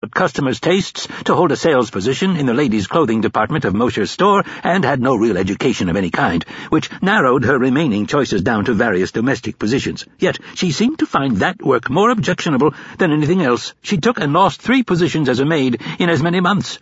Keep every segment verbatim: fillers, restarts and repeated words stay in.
suit customers' tastes to hold a sales position in the ladies' clothing department of Mosher's store, and had no real education of any kind, which narrowed her remaining choices down to various domestic positions. Yet she seemed to find that work more objectionable than anything else. She took and lost three positions as a maid in as many months.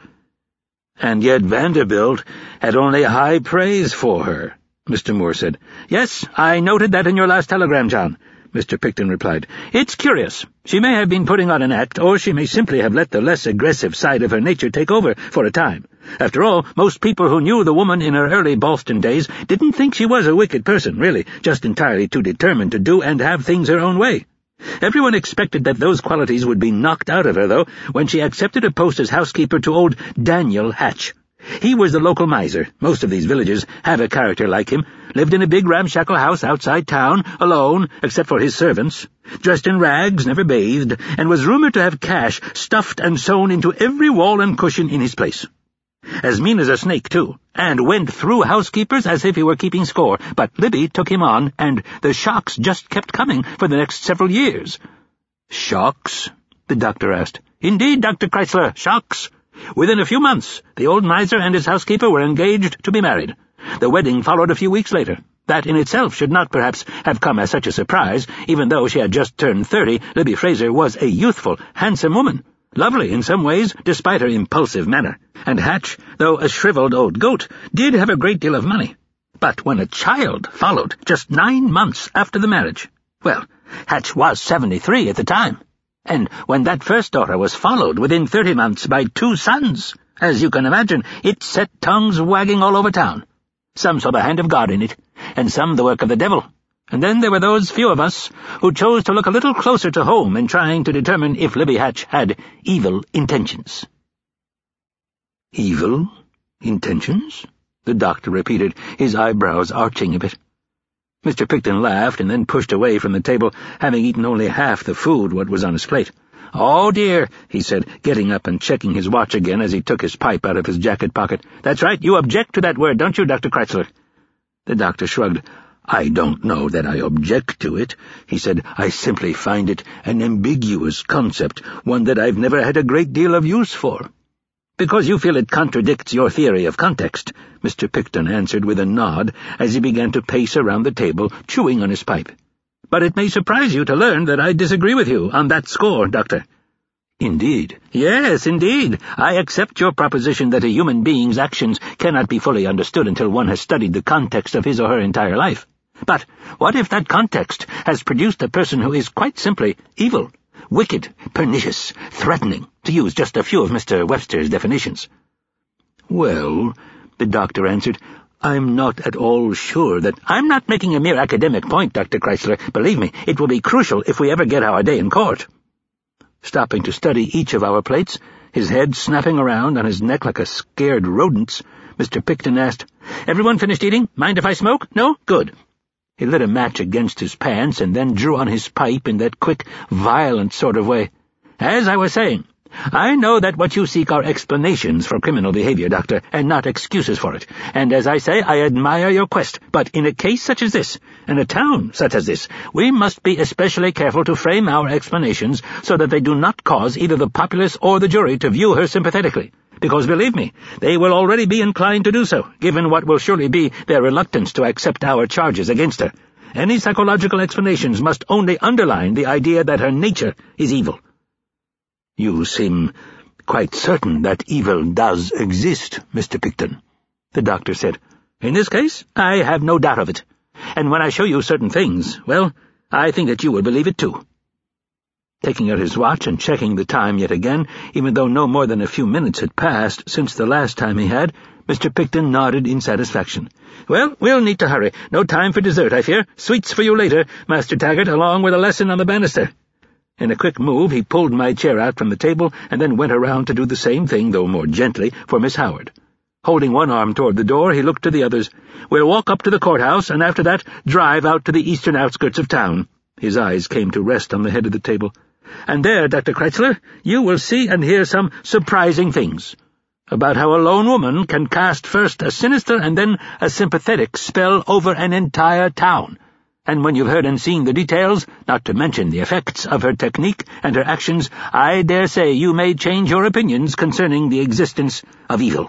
And yet Vanderbilt had only high praise for her, Mister Moore said. Yes, I noted that in your last telegram, John, Mister Picton replied. It's curious. She may have been putting on an act, or she may simply have let the less aggressive side of her nature take over for a time. After all, most people who knew the woman in her early Boston days didn't think she was a wicked person, really, just entirely too determined to do and have things her own way. Everyone expected that those qualities would be knocked out of her, though, when she accepted a post as housekeeper to old Daniel Hatch. He was the local miser. Most of these villages have a character like him. Lived in a big ramshackle house outside town, alone, except for his servants. Dressed in rags, never bathed, and was rumored to have cash stuffed and sewn into every wall and cushion in his place. As mean as a snake, too, and went through housekeepers as if he were keeping score, but Libby took him on, and the shocks just kept coming for the next several years. Shocks? The doctor asked. Indeed, Doctor Chrysler, shocks. Within a few months, the old miser and his housekeeper were engaged to be married. The wedding followed a few weeks later. That in itself should not perhaps have come as such a surprise. Even though she had just turned thirty, Libby Fraser was a youthful, handsome woman. Lovely in some ways, despite her impulsive manner. And Hatch, though a shriveled old goat, did have a great deal of money. But when a child followed just nine months after the marriage, well, Hatch was seventy-three at the time. And when that first daughter was followed within thirty months by two sons, as you can imagine, it set tongues wagging all over town. Some saw the hand of God in it, and some the work of the devil. And then there were those few of us who chose to look a little closer to home in trying to determine if Libby Hatch had evil intentions. Evil intentions? The doctor repeated, his eyebrows arching a bit. Mister Picton laughed and then pushed away from the table, having eaten only half the food what was on his plate. "Oh, dear," he said, getting up and checking his watch again as he took his pipe out of his jacket pocket. "That's right, you object to that word, don't you, Doctor Chrysler?" The doctor shrugged. "I don't know that I object to it," he said. "I simply find it an ambiguous concept, one that I've never had a great deal of use for." "Because you feel it contradicts your theory of context," Mister Picton answered with a nod as he began to pace around the table, chewing on his pipe. "But it may surprise you to learn that I disagree with you on that score, Doctor." "Indeed?" "Yes, indeed. I accept your proposition that a human being's actions cannot be fully understood until one has studied the context of his or her entire life. But what if that context has produced a person who is quite simply evil, wicked, pernicious, threatening, to use just a few of Mister Webster's definitions?" "Well," the doctor answered, "I'm not at all sure that—" "I'm not making a mere academic point, Doctor Chrysler. Believe me, it will be crucial if we ever get our day in court." Stopping to study each of our plates, his head snapping around on his neck like a scared rodent's, Mister Picton asked, "Everyone finished eating? Mind if I smoke? No? Good." He lit a match against his pants and then drew on his pipe in that quick, violent sort of way. "As I was saying, I know that what you seek are explanations for criminal behavior, Doctor, and not excuses for it. And as I say, I admire your quest. But in a case such as this, in a town such as this, we must be especially careful to frame our explanations so that they do not cause either the populace or the jury to view her sympathetically. Because, believe me, they will already be inclined to do so, given what will surely be their reluctance to accept our charges against her. Any psychological explanations must only underline the idea that her nature is evil." "You seem quite certain that evil does exist, Mister Picton," the doctor said. "In this case, I have no doubt of it. And when I show you certain things, well, I think that you will believe it too." Taking out his watch and checking the time yet again, even though no more than a few minutes had passed since the last time he had, Mister Picton nodded in satisfaction. "Well, we'll need to hurry. No time for dessert, I fear. Sweets for you later, Master Taggart, along with a lesson on the banister." In a quick move, he pulled my chair out from the table and then went around to do the same thing, though more gently, for Miss Howard. Holding one arm toward the door, he looked to the others. "We'll walk up to the courthouse, and after that, drive out to the eastern outskirts of town." His eyes came to rest on the head of the table. "And there, Doctor Chrysler, you will see and hear some surprising things about how a lone woman can cast first a sinister and then a sympathetic spell over an entire town. And when you've heard and seen the details, not to mention the effects of her technique and her actions, I dare say you may change your opinions concerning the existence of evil."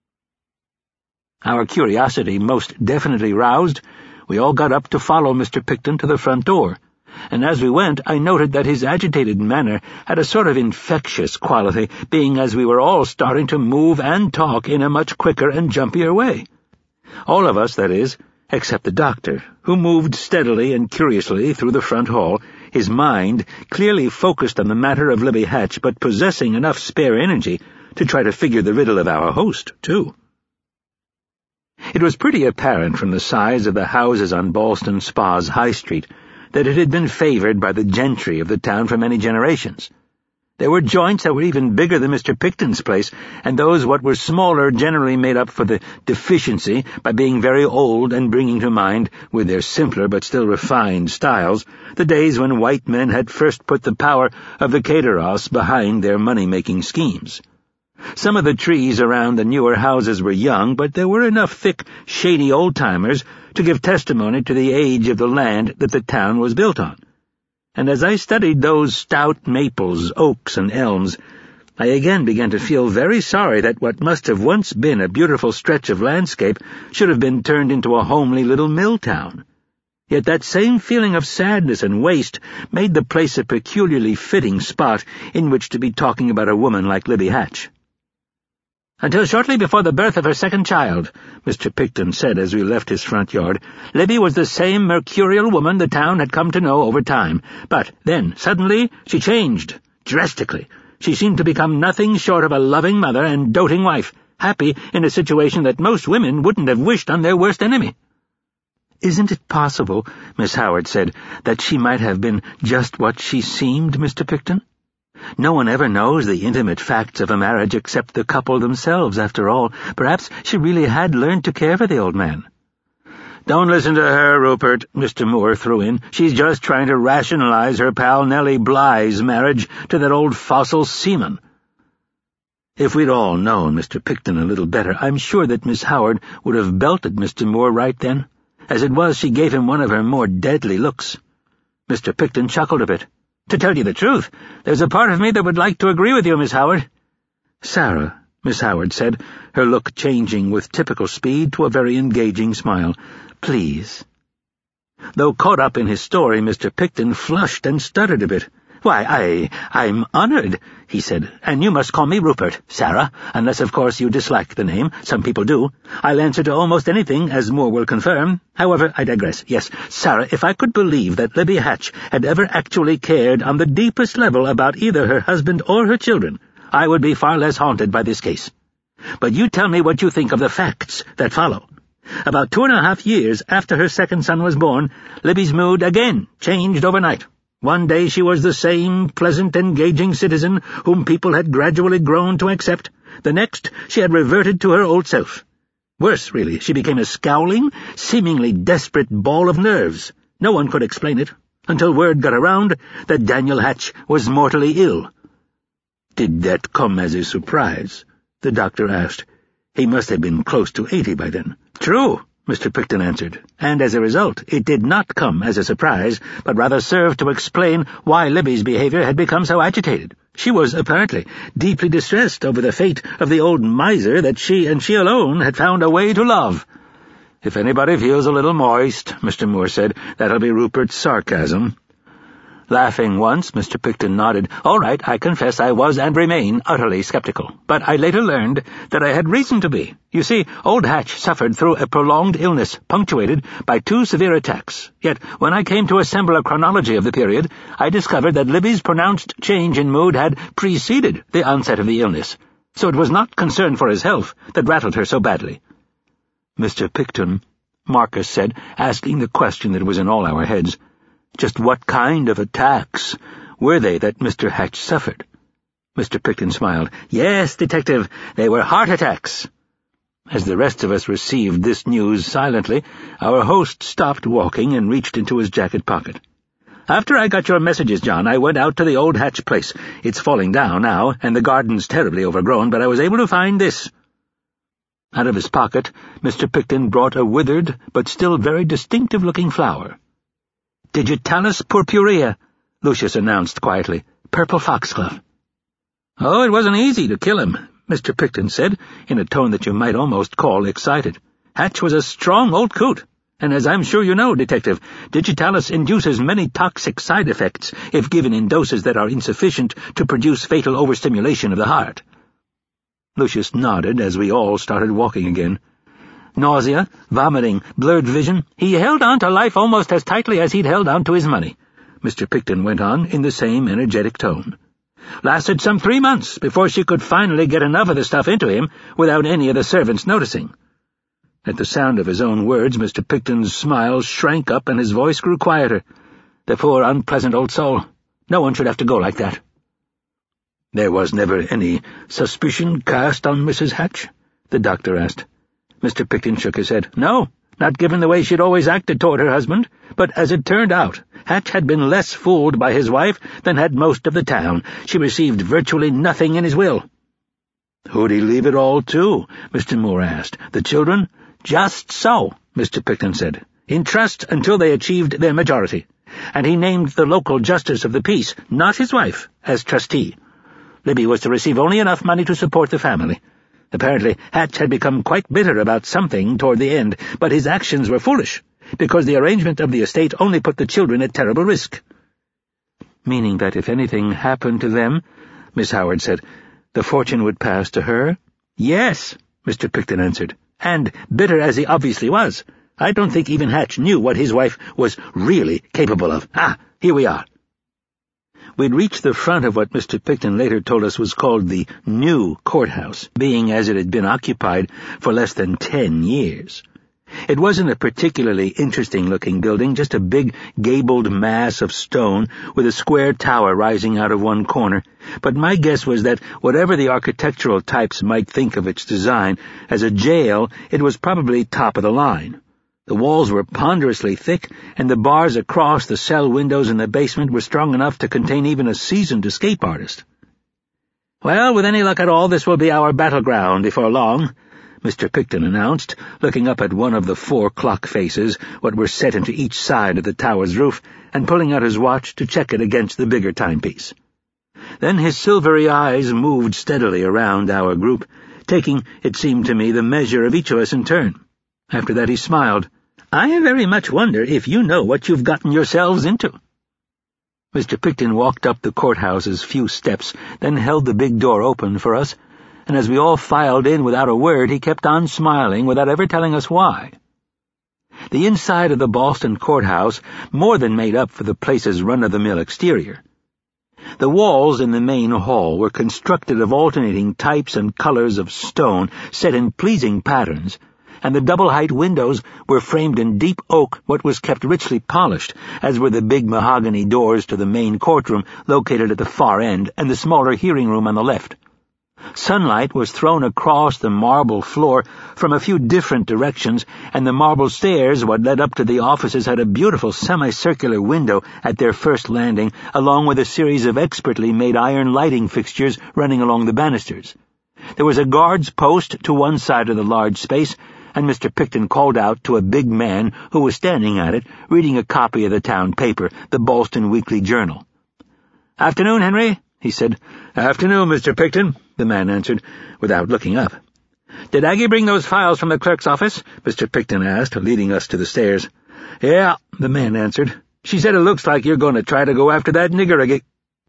Our curiosity most definitely roused, we all got up to follow Mister Picton to the front door, and as we went I noted that his agitated manner had a sort of infectious quality, being as we were all starting to move and talk in a much quicker and jumpier way. All of us, that is, except the doctor, who moved steadily and curiously through the front hall, his mind clearly focused on the matter of Libby Hatch, but possessing enough spare energy to try to figure the riddle of our host, too. It was pretty apparent from the size of the houses on Ballston Spa's High Street that it had been favoured by the gentry of the town for many generations. There were joints that were even bigger than Mister Picton's place, and those what were smaller generally made up for the deficiency by being very old and bringing to mind, with their simpler but still refined styles, the days when white men had first put the power of the Cateros behind their money-making schemes. Some of the trees around the newer houses were young, but there were enough thick, shady old-timers to give testimony to the age of the land that the town was built on. And as I studied those stout maples, oaks, and elms, I again began to feel very sorry that what must have once been a beautiful stretch of landscape should have been turned into a homely little mill town. Yet that same feeling of sadness and waste made the place a peculiarly fitting spot in which to be talking about a woman like Libby Hatch. "Until shortly before the birth of her second child," Mister Picton said as we left his front yard, "Libby was the same mercurial woman the town had come to know over time. But then, suddenly, she changed, drastically. She seemed to become nothing short of a loving mother and doting wife, happy in a situation that most women wouldn't have wished on their worst enemy." "Isn't it possible," Miss Howard said, "that she might have been just what she seemed, Mister Picton? No one ever knows the intimate facts of a marriage except the couple themselves, after all. Perhaps she really had learned to care for the old man." "Don't listen to her, Rupert," Mister Moore threw in. "She's just trying to rationalize her pal Nellie Bly's marriage to that old fossil seaman." If we'd all known Mister Picton a little better, I'm sure that Miss Howard would have belted Mister Moore right then. As it was, she gave him one of her more deadly looks. Mister Picton chuckled a bit. "To tell you the truth, there's a part of me that would like to agree with you, Miss Howard." "Sarah," Miss Howard said, her look changing with typical speed to a very engaging smile, "please." Though caught up in his story, Mister Picton flushed and stuttered a bit. "Why, I... I'm honoured," he said, "and you must call me Rupert, Sarah, unless, of course, you dislike the name. Some people do. I'll answer to almost anything, as Moore will confirm. However, I digress. Yes, Sarah, if I could believe that Libby Hatch had ever actually cared on the deepest level about either her husband or her children, I would be far less haunted by this case. But you tell me what you think of the facts that follow. About two and a half years after her second son was born, Libby's mood again changed overnight. One day she was the same pleasant, engaging citizen whom people had gradually grown to accept. The next, she had reverted to her old self. Worse, really, she became a scowling, seemingly desperate ball of nerves. No one could explain it, until word got around that Daniel Hatch was mortally ill." "Did that come as a surprise?" the doctor asked. "He must have been close to eighty by then." "True," Mister Picton answered, "and as a result it did not come as a surprise, but rather served to explain why Libby's behaviour had become so agitated. She was, apparently, deeply distressed over the fate of the old miser that she and she alone had found a way to love." "If anybody feels a little moist," Mister Moore said, "that'll be Rupert's sarcasm." Laughing once, Mister Picton nodded. "All right, I confess I was and remain utterly sceptical. But I later learned that I had reason to be. You see, old Hatch suffered through a prolonged illness, punctuated by two severe attacks. Yet, when I came to assemble a chronology of the period, I discovered that Libby's pronounced change in mood had preceded the onset of the illness. So it was not concern for his health that rattled her so badly." "Mister Picton," Marcus said, asking the question that was in all our heads, "just what kind of attacks were they that Mister Hatch suffered?" Mister Picton smiled. "Yes, detective, they were heart attacks." As the rest of us received this news silently, our host stopped walking and reached into his jacket pocket. "After I got your messages, John, I went out to the old Hatch place. It's falling down now, and the garden's terribly overgrown, but I was able to find this." Out of his pocket, Mister Picton brought a withered but still very distinctive-looking flower. Digitalis purpurea, Lucius announced quietly. Purple foxglove. Oh, it wasn't easy to kill him, Mister Picton said, in a tone that you might almost call excited. Hatch was a strong old coot, and as I'm sure you know, Detective, Digitalis induces many toxic side effects if given in doses that are insufficient to produce fatal overstimulation of the heart. Lucius nodded as we all started walking again. Nausea, vomiting, blurred vision, he held on to life almost as tightly as he'd held on to his money, Mister Picton went on in the same energetic tone. Lasted some three months before she could finally get enough of the stuff into him without any of the servants noticing. At the sound of his own words, Mister Picton's smile shrank up and his voice grew quieter. The poor, unpleasant old soul. No one should have to go like that. There was never any suspicion cast on Missus Hatch? The doctor asked. Mister Picton shook his head. No, not given the way she'd always acted toward her husband, but as it turned out, Hatch had been less fooled by his wife than had most of the town. She received virtually nothing in his will. Who'd he leave it all to? Mister Moore asked. The children? Just so, Mister Picton said. In trust until they achieved their majority. And he named the local justice of the peace, not his wife, as trustee. Libby was to receive only enough money to support the family. Apparently, Hatch had become quite bitter about something toward the end, but his actions were foolish, because the arrangement of the estate only put the children at terrible risk. Meaning that if anything happened to them, Miss Howard said, the fortune would pass to her? Yes, Mister Picton answered. And, bitter as he obviously was, I don't think even Hatch knew what his wife was really capable of. Ah, here we are. We'd reached the front of what Mister Picton later told us was called the new courthouse, being as it had been occupied for less than ten years. It wasn't a particularly interesting-looking building, just a big, gabled mass of stone with a square tower rising out of one corner, but my guess was that whatever the architectural types might think of its design, as a jail, it was probably top of the line. The walls were ponderously thick, and the bars across the cell windows in the basement were strong enough to contain even a seasoned escape artist. Well, with any luck at all, this will be our battleground before long, Mister Picton announced, looking up at one of the four clock faces, what were set into each side of the tower's roof, and pulling out his watch to check it against the bigger timepiece. Then his silvery eyes moved steadily around our group, taking, it seemed to me, the measure of each of us in turn. After that he smiled. I very much wonder if you know what you've gotten yourselves into. Mister Picton walked up the courthouse's few steps, then held the big door open for us, and as we all filed in without a word, he kept on smiling without ever telling us why. The inside of the Boston courthouse more than made up for the place's run-of-the-mill exterior. The walls in the main hall were constructed of alternating types and colors of stone set in pleasing patterns, and the double-height windows were framed in deep oak, what was kept richly polished, as were the big mahogany doors to the main courtroom located at the far end and the smaller hearing room on the left. Sunlight was thrown across the marble floor from a few different directions, and the marble stairs, what led up to the offices, had a beautiful semicircular window at their first landing, along with a series of expertly made iron lighting fixtures running along the banisters. There was a guard's post to one side of the large space, and Mister Picton called out to a big man who was standing at it, reading a copy of the town paper, the Boston Weekly Journal. "Afternoon, Henry," he said. "Afternoon, Mister Picton," the man answered, without looking up. "Did Aggie bring those files from the clerk's office?" Mister Picton asked, leading us to the stairs. "Yeah," the man answered. "She said it looks like you're going to try to go after that nigger again."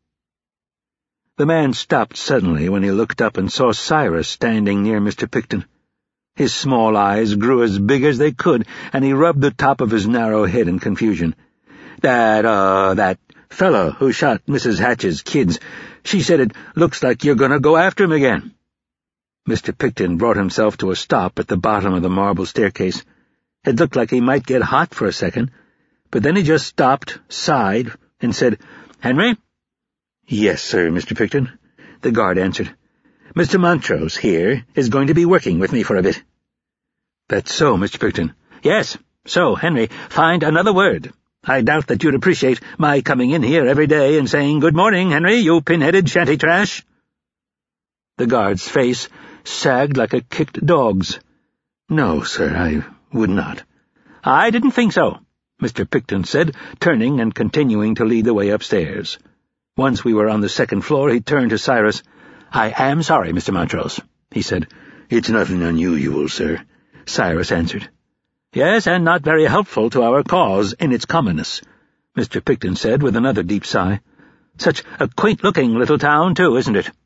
The man stopped suddenly when he looked up and saw Cyrus standing near Mister Picton. His small eyes grew as big as they could, and he rubbed the top of his narrow head in confusion. That, uh, that fellow who shot Missus Hatch's kids, she said it looks like you're going to go after him again." Mister Picton brought himself to a stop at the bottom of the marble staircase. It looked like he might get hot for a second, but then he just stopped, sighed, and said, "Henry?" "Yes, sir, Mister Picton," the guard answered. "Mister Montrose, here, is going to be working with me for a bit." "That's so, Mister Picton." "Yes, so, Henry, find another word. I doubt that you'd appreciate my coming in here every day and saying, 'Good morning, Henry, you pin-headed shanty trash.'" The guard's face sagged like a kicked dog's. "No, sir, I would not." "I didn't think so. Mister Picton said, turning and continuing to lead the way upstairs. Once we were on the second floor, he turned to Cyrus. "I am sorry, Mister Montrose," he said. "It's nothing unusual, sir," Cyrus answered. "Yes, and not very helpful to our cause in its commonness," Mister Picton said with another deep sigh. "Such a quaint-looking little town, too, isn't it?"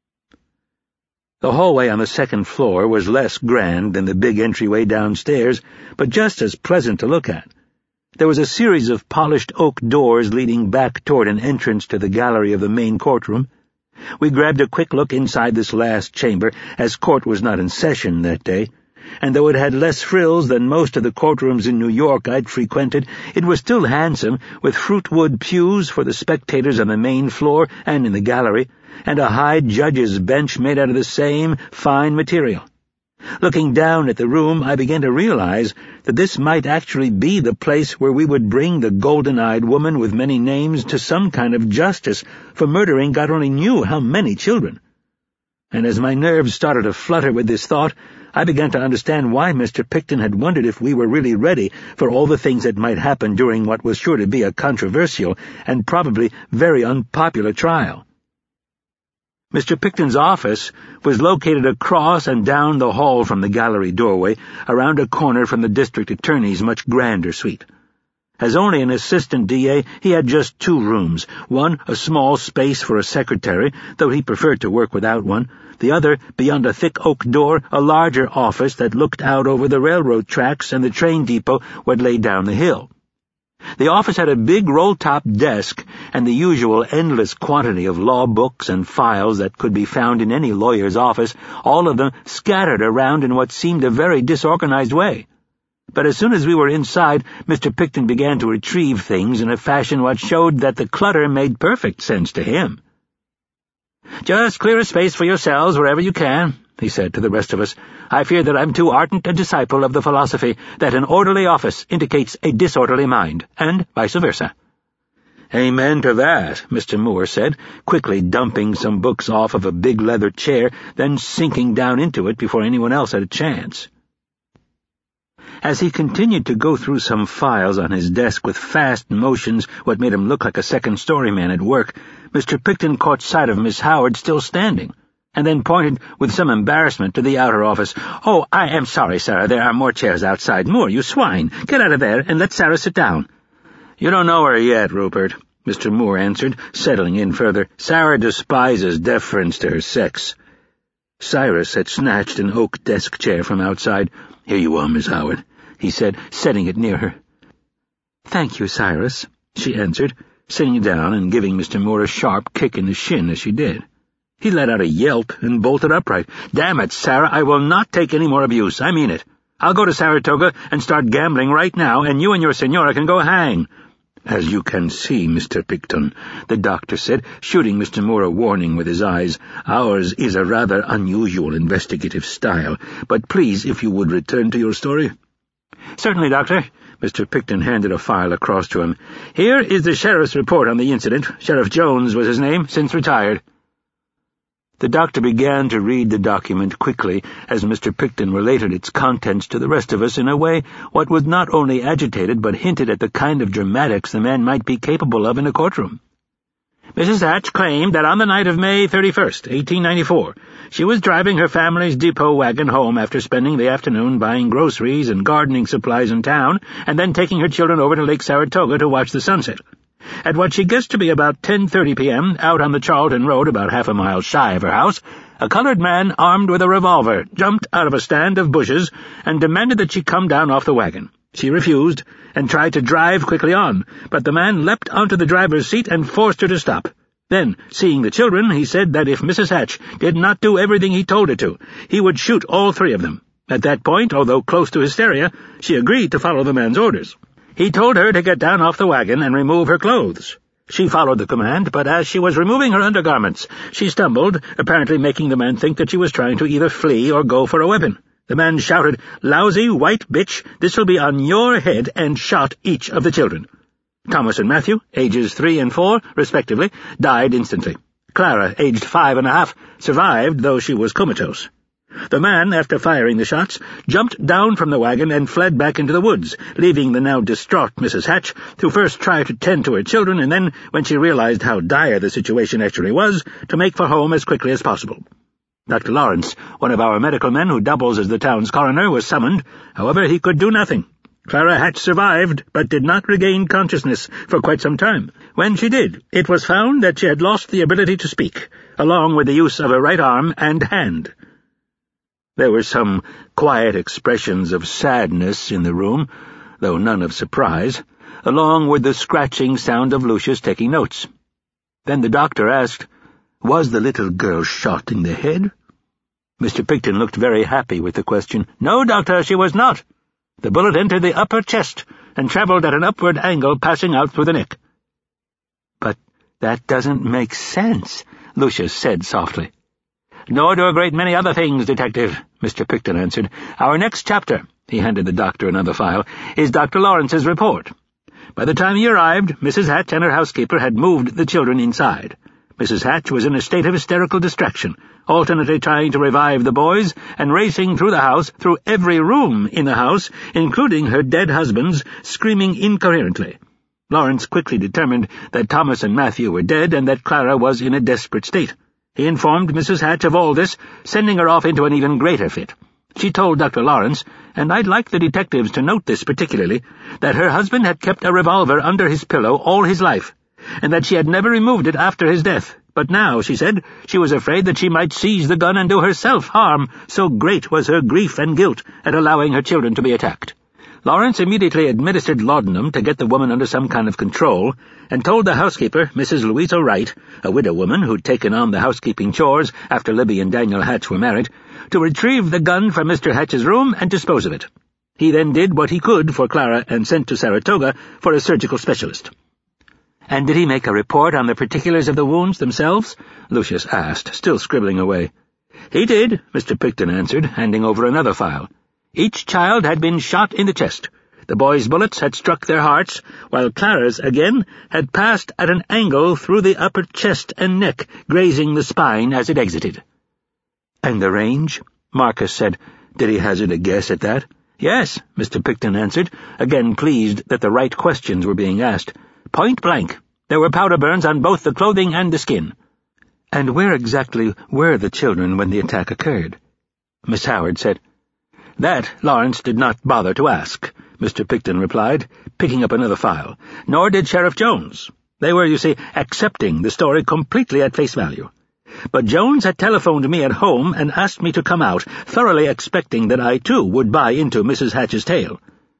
The hallway on the second floor was less grand than the big entryway downstairs, but just as pleasant to look at. There was a series of polished oak doors leading back toward an entrance to the gallery of the main courtroom. We grabbed a quick look inside this last chamber, as court was not in session that day, and though it had less frills than most of the courtrooms in New York I'd frequented, it was still handsome, with fruitwood pews for the spectators on the main floor and in the gallery, and a high judge's bench made out of the same fine material. Looking down at the room, I began to realize that this might actually be the place where we would bring the golden-eyed woman with many names to some kind of justice for murdering God only knew how many children. And as my nerves started to flutter with this thought, I began to understand why Mister Picton had wondered if we were really ready for all the things that might happen during what was sure to be a controversial and probably very unpopular trial. Mister Picton's office was located across and down the hall from the gallery doorway, around a corner from the district attorney's much grander suite. As only an assistant D A, he had just two rooms, one a small space for a secretary, though he preferred to work without one, the other, beyond a thick oak door, a larger office that looked out over the railroad tracks and the train depot what lay down the hill. The office had a big roll-top desk and the usual endless quantity of law books and files that could be found in any lawyer's office, all of them scattered around in what seemed a very disorganized way. But as soon as we were inside, Mister Picton began to retrieve things in a fashion what showed that the clutter made perfect sense to him. "Just clear a space for yourselves wherever you can," he said to the rest of us. "I fear that I'm too ardent a disciple of the philosophy that an orderly office indicates a disorderly mind, and vice versa." "Amen to that," Mister Moore said, quickly dumping some books off of a big leather chair, then sinking down into it before anyone else had a chance. As he continued to go through some files on his desk with fast motions what made him look like a second-story man at work, Mister Picton caught sight of Miss Howard still standing, and then pointed with some embarrassment to the outer office. "Oh, I am sorry, Sarah, there are more chairs outside. Moore, you swine, get out of there and let Sarah sit down." "You don't know her yet, Rupert," Mister Moore answered, settling in further. "Sarah despises deference to her sex." Cyrus had snatched an oak desk chair from outside. "Here you are, Miss Howard," he said, setting it near her. "Thank you, Cyrus," she answered, sitting down and giving Mister Moore a sharp kick in the shin as she did. He let out a yelp and bolted upright. "Damn it, Sarah, I will not take any more abuse. I mean it. I'll go to Saratoga and start gambling right now, and you and your senora can go hang." "As you can see, Mister Picton," the doctor said, shooting Mister Moore a warning with his eyes, "ours is a rather unusual investigative style, but please, if you would return to your story." "Certainly, Doctor." Mister Picton handed a file across to him. "Here is the sheriff's report on the incident. Sheriff Jones was his name, since retired." The doctor began to read the document quickly as Mister Picton related its contents to the rest of us in a way what was not only agitated but hinted at the kind of dramatics the man might be capable of in a courtroom. Missus Hatch claimed that on the night of May thirty-first, eighteen ninety-four, she was driving her family's depot wagon home after spending the afternoon buying groceries and gardening supplies in town, and then taking her children over to Lake Saratoga to watch the sunset. At what she guessed to be about ten thirty p.m., out on the Charlton Road about half a mile shy of her house, a colored man armed with a revolver jumped out of a stand of bushes and demanded that she come down off the wagon. She refused and tried to drive quickly on, but the man leapt onto the driver's seat and forced her to stop. Then, seeing the children, he said that if Missus Hatch did not do everything he told her to, he would shoot all three of them. At that point, although close to hysteria, she agreed to follow the man's orders. He told her to get down off the wagon and remove her clothes. She followed the command, but as she was removing her undergarments, she stumbled, apparently making the man think that she was trying to either flee or go for a weapon. The man shouted, "Lousy white bitch, this'll be on your head," and shot each of the children. Thomas and Matthew, ages three and four, respectively, died instantly. Clara, aged five and a half, survived, though she was comatose. The man, after firing the shots, jumped down from the wagon and fled back into the woods, leaving the now distraught Missus Hatch to first try to tend to her children and then, when she realized how dire the situation actually was, to make for home as quickly as possible. Doctor Lawrence, one of our medical men who doubles as the town's coroner, was summoned. However, he could do nothing. Clara Hatch survived, but did not regain consciousness for quite some time. When she did, it was found that she had lost the ability to speak, along with the use of her right arm and hand. There were some quiet expressions of sadness in the room, though none of surprise, along with the scratching sound of Lucius taking notes. Then the doctor asked, "Was the little girl shot in the head?" Mister Picton looked very happy with the question. "No, doctor, she was not. The bullet entered the upper chest and travelled at an upward angle, passing out through the neck." "But that doesn't make sense," Lucius said softly. "Nor do a great many other things, Detective," Mister Picton answered. "Our next chapter," he handed the doctor another file, "is Doctor Lawrence's report. By the time he arrived, Missus Hatch and her housekeeper had moved the children inside. Missus Hatch was in a state of hysterical distraction, alternately trying to revive the boys and racing through the house, through every room in the house, including her dead husband's, screaming incoherently. Lawrence quickly determined that Thomas and Matthew were dead and that Clara was in a desperate state. He informed Missus Hatch of all this, sending her off into an even greater fit. She told Doctor Lawrence, and I'd like the detectives to note this particularly, that her husband had kept a revolver under his pillow all his life, and that she had never removed it after his death. But now, she said, she was afraid that she might seize the gun and do herself harm, so great was her grief and guilt at allowing her children to be attacked. Lawrence immediately administered laudanum to get the woman under some kind of control, and told the housekeeper, Missus Louisa Wright, a widow woman who'd taken on the housekeeping chores after Libby and Daniel Hatch were married, to retrieve the gun from Mister Hatch's room and dispose of it. He then did what he could for Clara and sent to Saratoga for a surgical specialist. "And did he make a report on the particulars of the wounds themselves?" Lucius asked, still scribbling away. "He did," Mister Picton answered, handing over another file. "Each child had been shot in the chest. The boys' bullets had struck their hearts, while Clara's, again, had passed at an angle through the upper chest and neck, grazing the spine as it exited." "And the range?" Marcus said. "Did he hazard a guess at that?" "Yes," Mister Picton answered, again pleased that the right questions were being asked. "Point blank. There were powder burns on both the clothing and the skin." "And where exactly were the children when the attack occurred?" Miss Howard said. "That Lawrence did not bother to ask," Mister Picton replied, picking up another file. "Nor did Sheriff Jones. They were, you see, accepting the story completely at face value. But Jones had telephoned me at home and asked me to come out, thoroughly expecting that I, too, would buy into Missus Hatch's tale."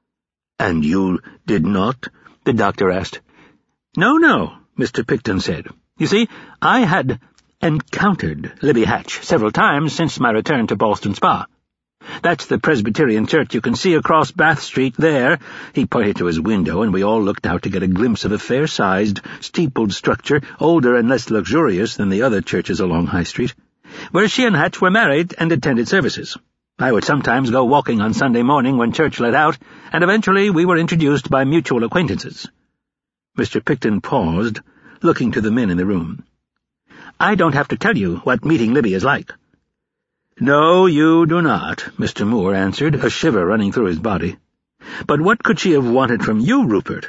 "And you did not?" the doctor asked. "No, no," Mister Picton said. "You see, I had encountered Libby Hatch several times since my return to Ballston Spa. That's the Presbyterian church you can see across Bath Street there." He pointed to his window, and we all looked out to get a glimpse of a fair-sized, steepled structure, older and less luxurious than the other churches along High Street, where she and Hatch were married and attended services. I would sometimes go walking on Sunday morning when church let out, and eventually we were introduced by mutual acquaintances. Mister Picton paused, looking to the men in the room. "I don't have to tell you what meeting Libby is like." "No, you do not," Mister Moore answered, a shiver running through his body. "But what could she have wanted from you, Rupert?"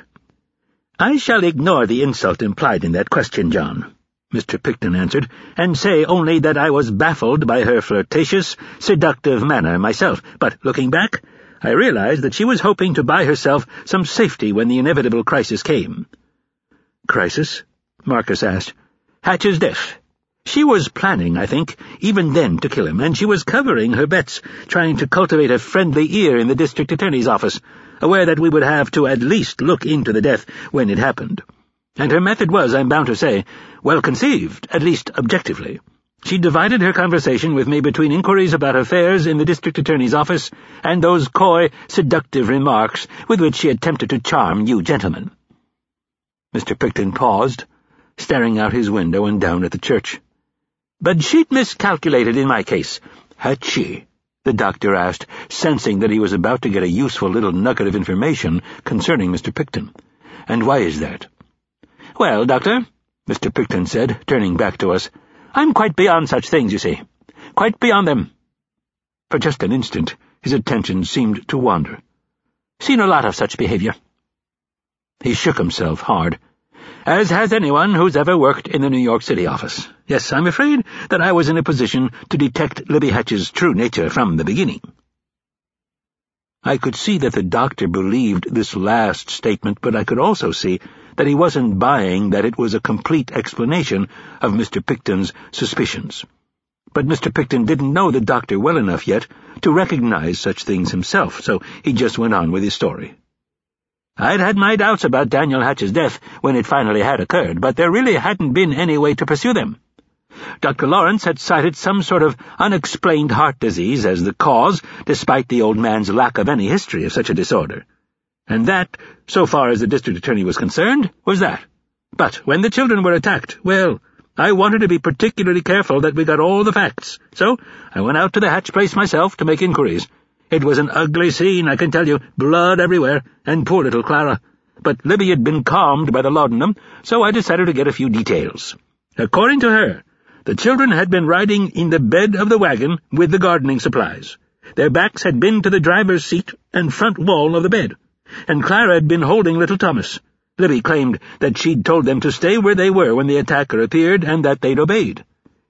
"I shall ignore the insult implied in that question, John," Mister Picton answered, "and say only that I was baffled by her flirtatious, seductive manner myself. But, looking back, I realized that she was hoping to buy herself some safety when the inevitable crisis came." "Crisis?" Marcus asked. "Hatch's death. She was planning, I think, even then to kill him, and she was covering her bets, trying to cultivate a friendly ear in the district attorney's office, aware that we would have to at least look into the death when it happened. And her method was, I'm bound to say, well conceived, at least objectively. She divided her conversation with me between inquiries about affairs in the district attorney's office and those coy, seductive remarks with which she attempted to charm you gentlemen." Mister Picton paused, staring out his window and down at the church. "But she'd miscalculated in my case." "Had she?" the doctor asked, sensing that he was about to get a useful little nugget of information concerning Mister Picton. "And why is that?" "Well, Doctor," Mister Picton said, turning back to us, "I'm quite beyond such things, you see. Quite beyond them. For just an instant, his attention seemed to wander. "Seen a lot of such behavior." He shook himself hard. "As has anyone who's ever worked in the New York City office. Yes, I'm afraid that I was in a position to detect Libby Hatch's true nature from the beginning." I could see that the doctor believed this last statement, but I could also see that he wasn't buying that it was a complete explanation of Mister Picton's suspicions. But Mister Picton didn't know the doctor well enough yet to recognize such things himself, so he just went on with his story. "I'd had my doubts about Daniel Hatch's death when it finally had occurred, but there really hadn't been any way to pursue them. Doctor Lawrence had cited some sort of unexplained heart disease as the cause, despite the old man's lack of any history of such a disorder. And that, so far as the district attorney was concerned, was that. But when the children were attacked, well, I wanted to be particularly careful that we got all the facts, so I went out to the Hatch place myself to make inquiries. It was an ugly scene, I can tell you, blood everywhere, and poor little Clara. But Libby had been calmed by the laudanum, so I decided to get a few details. According to her, the children had been riding in the bed of the wagon with the gardening supplies. Their backs had been to the driver's seat and front wall of the bed, and Clara had been holding little Thomas. Libby claimed that she'd told them to stay where they were when the attacker appeared and that they'd obeyed.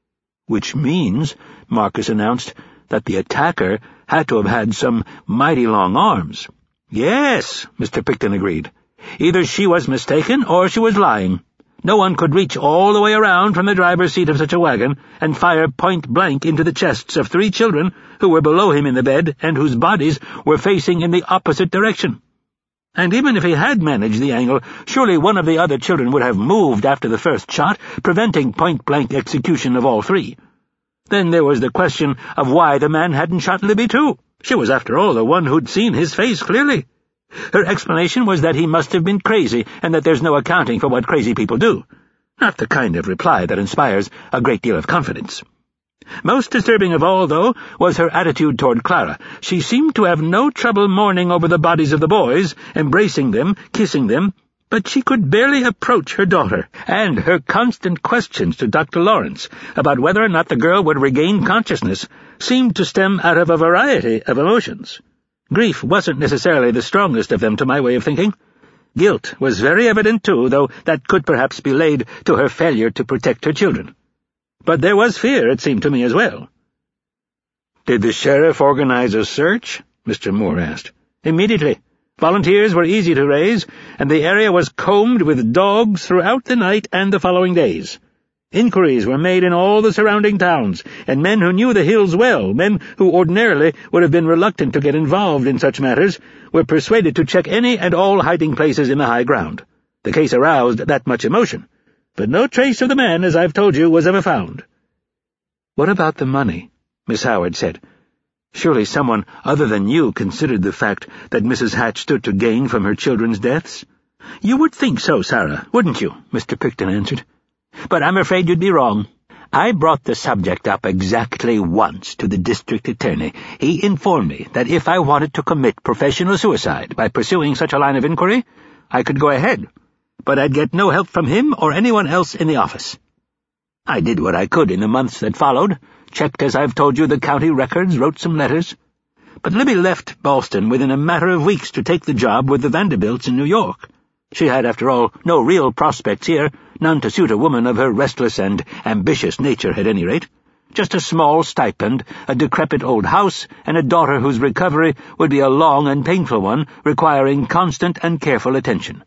Which means, Marcus announced, that the attacker had to have had some mighty long arms. Yes, Mister Picton agreed. Either she was mistaken or she was lying. No one could reach all the way around from the driver's seat of such a wagon and fire point-blank into the chests of three children who were below him in the bed and whose bodies were facing in the opposite direction. And even if he had managed the angle, surely one of the other children would have moved after the first shot, preventing point-blank execution of all three. Then there was the question of why the man hadn't shot Libby too. She was, after all, the one who'd seen his face clearly. Her explanation was that he must have been crazy, and that there's no accounting for what crazy people do. Not the kind of reply that inspires a great deal of confidence. Most disturbing of all, though, was her attitude toward Clara. She seemed to have no trouble mourning over the bodies of the boys, embracing them, kissing them, but she could barely approach her daughter, and her constant questions to Doctor Lawrence about whether or not the girl would regain consciousness seemed to stem out of a variety of emotions. Grief wasn't necessarily the strongest of them, to my way of thinking. Guilt was very evident, too, though that could perhaps be laid to her failure to protect her children. But there was fear, it seemed to me, as well. "Did the sheriff organize a search?" Mister Moore asked. "Immediately. Volunteers were easy to raise, and the area was combed with dogs throughout the night and the following days. Inquiries were made in all the surrounding towns, and men who knew the hills well, men who ordinarily would have been reluctant to get involved in such matters, were persuaded to check any and all hiding places in the high ground. The case aroused that much emotion. But no trace of the man, as I've told you, was ever found." "What about the money?" Miss Howard said. "Surely someone other than you considered the fact that Missus Hatch stood to gain from her children's deaths?" "You would think so, Sarah, wouldn't you?" Mister Picton answered. "But I'm afraid you'd be wrong. I brought the subject up exactly once to the district attorney. He informed me that if I wanted to commit professional suicide by pursuing such a line of inquiry, I could go ahead, but I'd get no help from him or anyone else in the office. I did what I could in the months that followed, checked, as I've told you, the county records, wrote some letters. But Libby left Boston within a matter of weeks to take the job with the Vanderbilts in New York. She had, after all, no real prospects here, none to suit a woman of her restless and ambitious nature at any rate. Just a small stipend, a decrepit old house, and a daughter whose recovery would be a long and painful one, requiring constant and careful attention.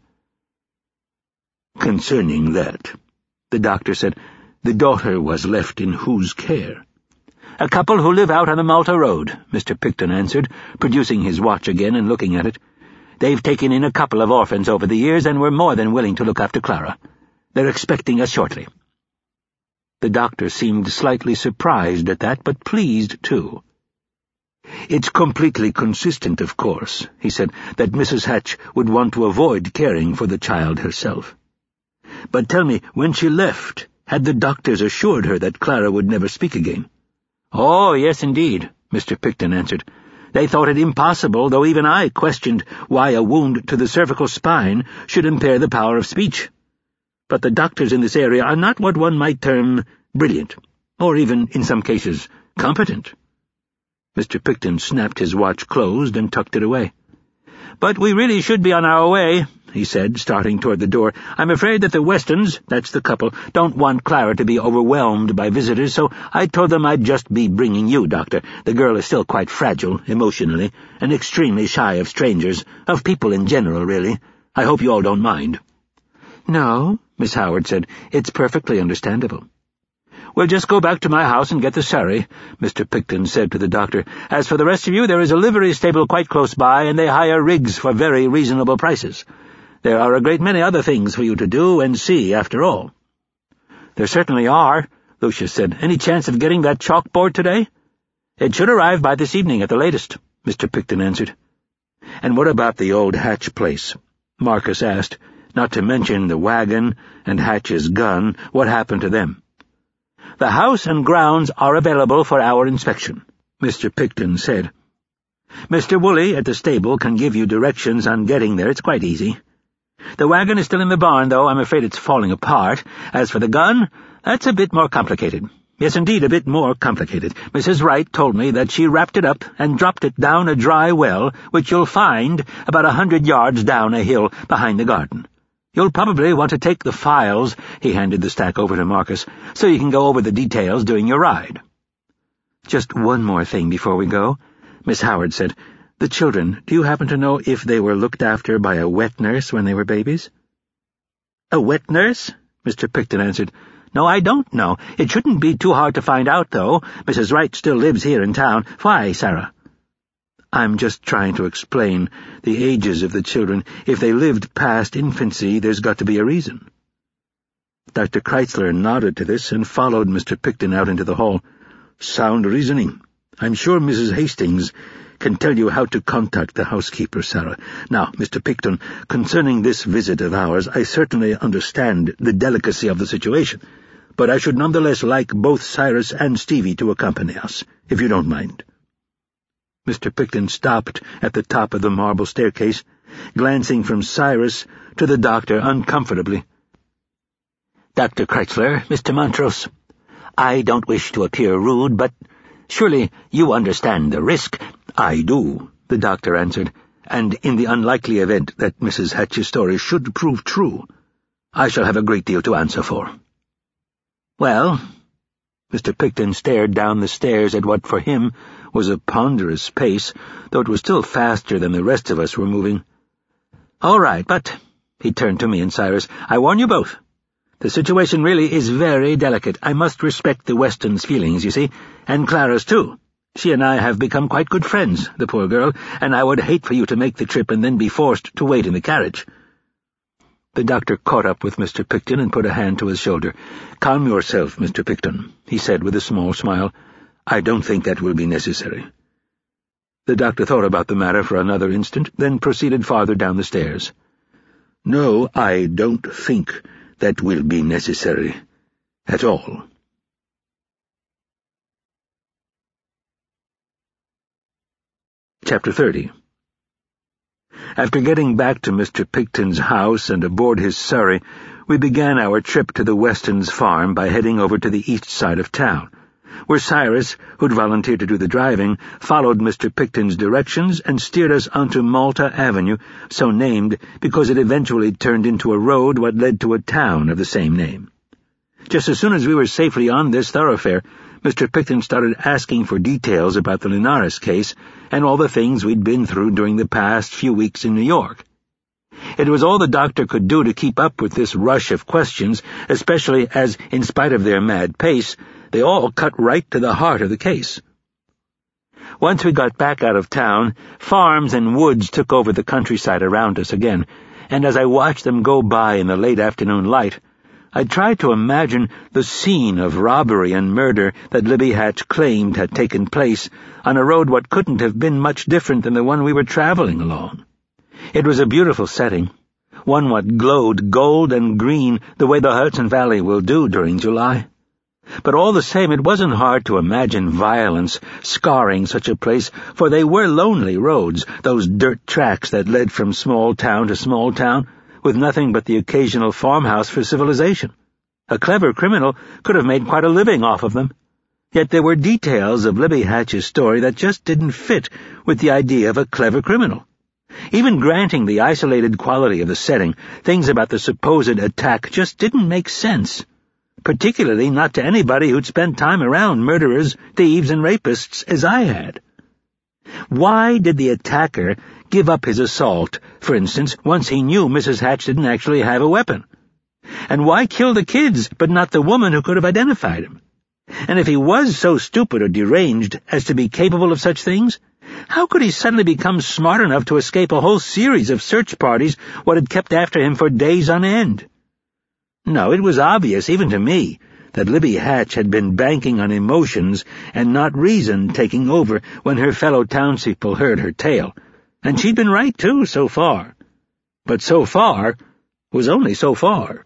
"Concerning that," the doctor said, "the daughter was left in whose care?" "A couple who live out on the Malta Road," Mister Picton answered, producing his watch again and looking at it. "They've taken in a couple of orphans over the years and were more than willing to look after Clara. They're expecting us shortly." The doctor seemed slightly surprised at that, but pleased too. "It's completely consistent, of course," he said, "that Missus Hatch would want to avoid caring for the child herself. But tell me, when she left, had the doctors assured her that Clara would never speak again?" "Oh, yes, indeed," Mister Picton answered. "They thought it impossible, though even I questioned why a wound to the cervical spine should impair the power of speech. But the doctors in this area are not what one might term brilliant, or even, in some cases, competent." Mister Picton snapped his watch closed and tucked it away. "But we really should be on our way," he said, starting toward the door. "I'm afraid that the Westons, that's the couple, don't want Clara to be overwhelmed by visitors, so I told them I'd just be bringing you, Doctor. The girl is still quite fragile, emotionally, and extremely shy of strangers, of people in general, really. I hope you all don't mind." "No," Miss Howard said. "It's perfectly understandable." "We'll just go back to my house and get the surrey," Mister Picton said to the doctor. "As for the rest of you, there is a livery stable quite close by, and they hire rigs for very reasonable prices. There are a great many other things for you to do and see, after all." "There certainly are," Lucius said. "Any chance of getting that chalkboard today?" "It should arrive by this evening at the latest," Mister Picton answered. "And what about the old Hatch place?" Marcus asked. "Not to mention the wagon and Hatch's gun. What happened to them?" "The house and grounds are available for our inspection," Mister Picton said. "Mister Woolley at the stable can give you directions on getting there. It's quite easy. The wagon is still in the barn, though. I'm afraid it's falling apart. As for the gun, that's a bit more complicated. Yes, indeed, a bit more complicated. Missus Wright told me that she wrapped it up and dropped it down a dry well, which you'll find about a hundred yards down a hill behind the garden. You'll probably want to take the files," he handed the stack over to Marcus, "so you can go over the details during your ride." "Just one more thing before we go," Miss Howard said. "The children, do you happen to know if they were looked after by a wet nurse when they were babies?" "A wet nurse?" Mister Picton answered. "No, I don't know. It shouldn't be too hard to find out, though. Missus Wright still lives here in town. Why, Sarah?" "I'm just trying to explain the ages of the children. If they lived past infancy, there's got to be a reason." Doctor Kreitzler nodded to this and followed Mister Picton out into the hall. "Sound reasoning. I'm sure Missus Hastings can tell you how to contact the housekeeper, Sarah. Now, Mister Picton, concerning this visit of ours, I certainly understand the delicacy of the situation, but I should nonetheless like both Cyrus and Stevie to accompany us, if you don't mind." Mister Picton stopped at the top of the marble staircase, glancing from Cyrus to the doctor uncomfortably. "Doctor Kreitzler, Mister Montrose, I don't wish to appear rude, but surely you understand the risk." "I do," the doctor answered, "and in the unlikely event that Missus Hatch's story should prove true, I shall have a great deal to answer for." "Well," Mister Picton stared down the stairs at what for him was a ponderous pace, though it was still faster than the rest of us were moving. "All right, but," he turned to me and Cyrus, "I warn you both. The situation really is very delicate. I must respect the Westons' feelings, you see, and Clara's too. She and I have become quite good friends, the poor girl, and I would hate for you to make the trip and then be forced to wait in the carriage." The doctor caught up with Mister Picton and put a hand to his shoulder. "Calm yourself, Mister Picton," he said with a small smile. "I don't think that will be necessary." The doctor thought about the matter for another instant, then proceeded farther down the stairs. "No, I don't think that will be necessary at all." Chapter thirty. After getting back to Mister Picton's house and aboard his surrey, we began our trip to the Westons' farm by heading over to the east side of town, where Cyrus, who'd volunteered to do the driving, followed Mister Picton's directions and steered us onto Malta Avenue, so named because it eventually turned into a road what led to a town of the same name. Just as soon as we were safely on this thoroughfare, Mister Picton started asking for details about the Linares case and all the things we'd been through during the past few weeks in New York. It was all the doctor could do to keep up with this rush of questions, especially as, in spite of their mad pace, they all cut right to the heart of the case. Once we got back out of town, farms and woods took over the countryside around us again, and as I watched them go by in the late afternoon light, I tried to imagine the scene of robbery and murder that Libby Hatch claimed had taken place on a road what couldn't have been much different than the one we were traveling along. It was a beautiful setting, one what glowed gold and green the way the Hudson Valley will do during July. But all the same, it wasn't hard to imagine violence scarring such a place, for they were lonely roads, those dirt tracks that led from small town to small town, with nothing but the occasional farmhouse for civilization. A clever criminal could have made quite a living off of them. Yet there were details of Libby Hatch's story that just didn't fit with the idea of a clever criminal. Even granting the isolated quality of the setting, things about the supposed attack just didn't make sense, particularly not to anybody who'd spent time around murderers, thieves, and rapists as I had. Why did the attacker give up his assault, for instance, once he knew Missus Hatch didn't actually have a weapon? And why kill the kids, but not the woman who could have identified him? And if he was so stupid or deranged as to be capable of such things, how could he suddenly become smart enough to escape a whole series of search parties what had kept after him for days on end? No, it was obvious, even to me, that Libby Hatch had been banking on emotions and not reason taking over when her fellow townspeople heard her tale. And she'd been right, too, so far. But so far was only so far.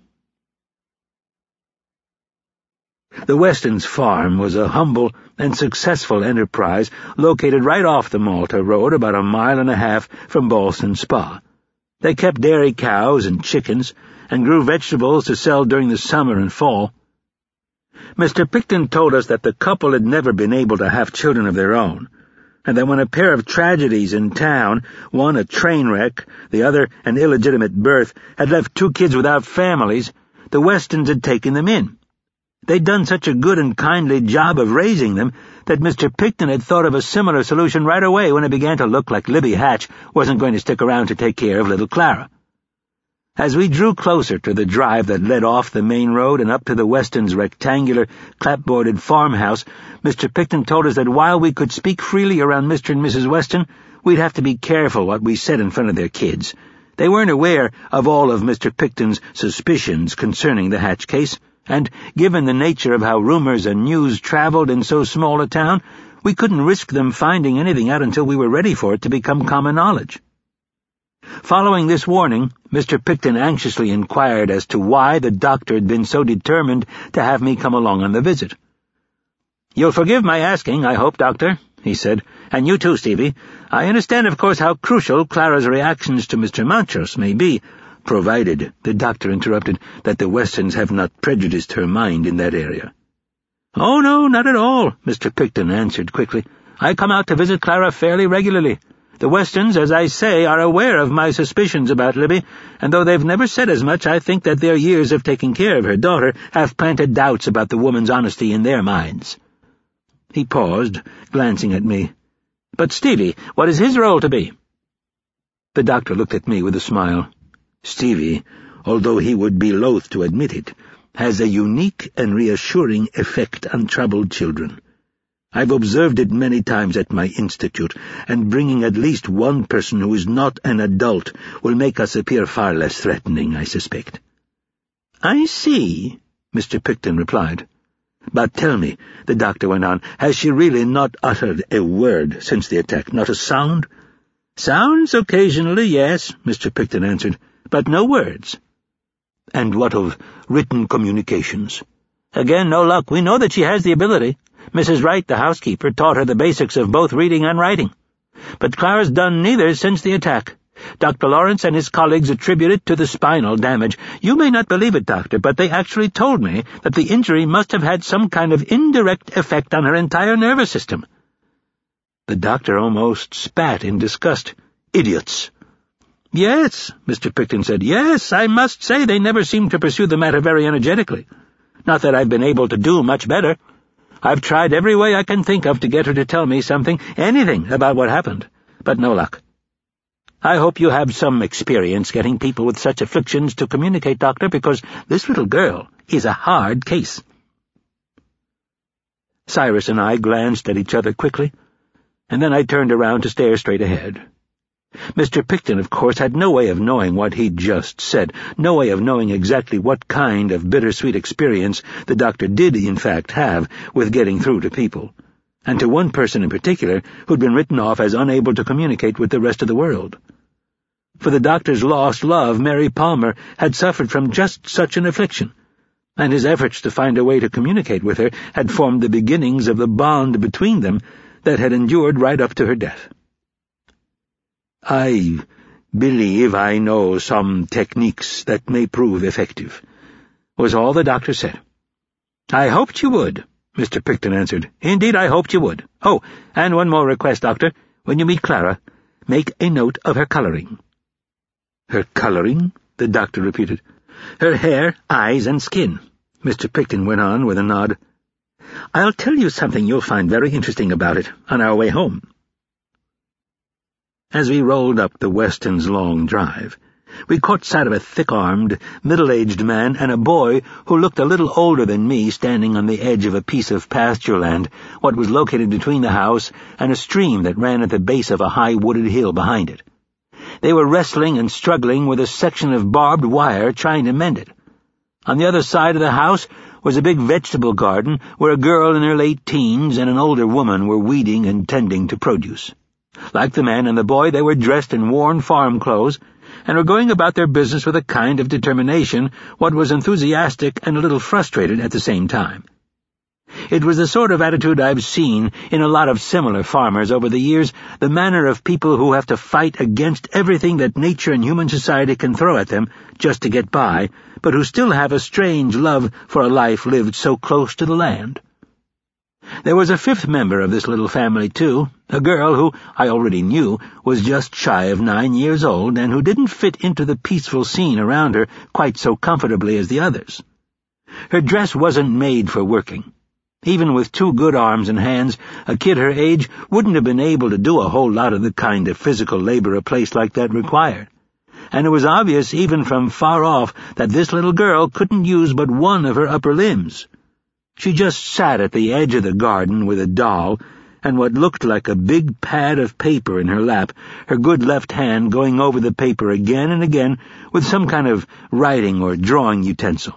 The Westons' farm was a humble and successful enterprise located right off the Malta Road, about a mile and a half from Ballston Spa. They kept dairy cows and chickens and grew vegetables to sell during the summer and fall. Mister Picton told us that the couple had never been able to have children of their own, and that when a pair of tragedies in town, one a train wreck, the other an illegitimate birth, had left two kids without families, the Westons had taken them in. They'd done such a good and kindly job of raising them that Mister Picton had thought of a similar solution right away when it began to look like Libby Hatch wasn't going to stick around to take care of little Clara. As we drew closer to the drive that led off the main road and up to the Westons' rectangular, clapboarded farmhouse, Mister Picton told us that while we could speak freely around Mister and Missus Weston, we'd have to be careful what we said in front of their kids. They weren't aware of all of Mister Picton's suspicions concerning the Hatch case, and, given the nature of how rumors and news traveled in so small a town, we couldn't risk them finding anything out until we were ready for it to become common knowledge. Following this warning, Mister Picton anxiously inquired as to why the doctor had been so determined to have me come along on the visit. "You'll forgive my asking, I hope, Doctor," he said, "and you too, Stevie. I understand, of course, how crucial Clara's reactions to Mister Montrose may be, provided," the doctor interrupted, "that the Westons have not prejudiced her mind in that area." "Oh, no, not at all," Mister Picton answered quickly. "I come out to visit Clara fairly regularly. The Westons, as I say, are aware of my suspicions about Libby, and though they've never said as much, I think that their years of taking care of her daughter have planted doubts about the woman's honesty in their minds." He paused, glancing at me. "But Stevie, what is his role to be?" The doctor looked at me with a smile. "Stevie, although he would be loath to admit it, has a unique and reassuring effect on troubled children. I've observed it many times at my institute, and bringing at least one person who is not an adult will make us appear far less threatening, I suspect." "I see," Mister Picton replied. "But tell me," the doctor went on, "has she really not uttered a word since the attack? Not a sound?" "Sounds occasionally, yes," Mister Picton answered, "but no words." "And what of written communications?" "Again, no luck. We know that she has the ability. Missus Wright, the housekeeper, taught her the basics of both reading and writing. But Clara's done neither since the attack. Doctor Lawrence and his colleagues attribute it to the spinal damage. You may not believe it, Doctor, but they actually told me that the injury must have had some kind of indirect effect on her entire nervous system." The doctor almost spat in disgust. "Idiots!" "Yes," Mister Picton said. "Yes, I must say they never seem to pursue the matter very energetically. Not that I've been able to do much better. I've tried every way I can think of to get her to tell me something, anything about what happened, but no luck. I hope you have some experience getting people with such afflictions to communicate, Doctor, because this little girl is a hard case." Cyrus and I glanced at each other quickly, and then I turned around to stare straight ahead. Mister Picton, of course, had no way of knowing what he'd just said, no way of knowing exactly what kind of bittersweet experience the doctor did, in fact, have with getting through to people, and to one person in particular who'd been written off as unable to communicate with the rest of the world. For the doctor's lost love, Mary Palmer, had suffered from just such an affliction, and his efforts to find a way to communicate with her had formed the beginnings of the bond between them that had endured right up to her death. "I believe I know some techniques that may prove effective," was all the doctor said. "I hoped you would," Mister Picton answered. "Indeed, I hoped you would. Oh, and one more request, Doctor. When you meet Clara, make a note of her colouring." "Her colouring?" the doctor repeated. "Her hair, eyes, and skin," Mister Picton went on with a nod. "I'll tell you something you'll find very interesting about it on our way home." As we rolled up the Westons' long drive, we caught sight of a thick-armed, middle-aged man and a boy who looked a little older than me standing on the edge of a piece of pasture land, what was located between the house and a stream that ran at the base of a high wooded hill behind it. They were wrestling and struggling with a section of barbed wire, trying to mend it. On the other side of the house was a big vegetable garden where a girl in her late teens and an older woman were weeding and tending to produce. Like the man and the boy, they were dressed in worn farm clothes and were going about their business with a kind of determination, what was enthusiastic and a little frustrated at the same time. It was the sort of attitude I've seen in a lot of similar farmers over the years, the manner of people who have to fight against everything that nature and human society can throw at them just to get by, but who still have a strange love for a life lived so close to the land. There was a fifth member of this little family, too, a girl who, I already knew, was just shy of nine years old and who didn't fit into the peaceful scene around her quite so comfortably as the others. Her dress wasn't made for working. Even with two good arms and hands, a kid her age wouldn't have been able to do a whole lot of the kind of physical labor a place like that required. And it was obvious even from far off that this little girl couldn't use but one of her upper limbs. She just sat at the edge of the garden with a doll and what looked like a big pad of paper in her lap, her good left hand going over the paper again and again with some kind of writing or drawing utensil.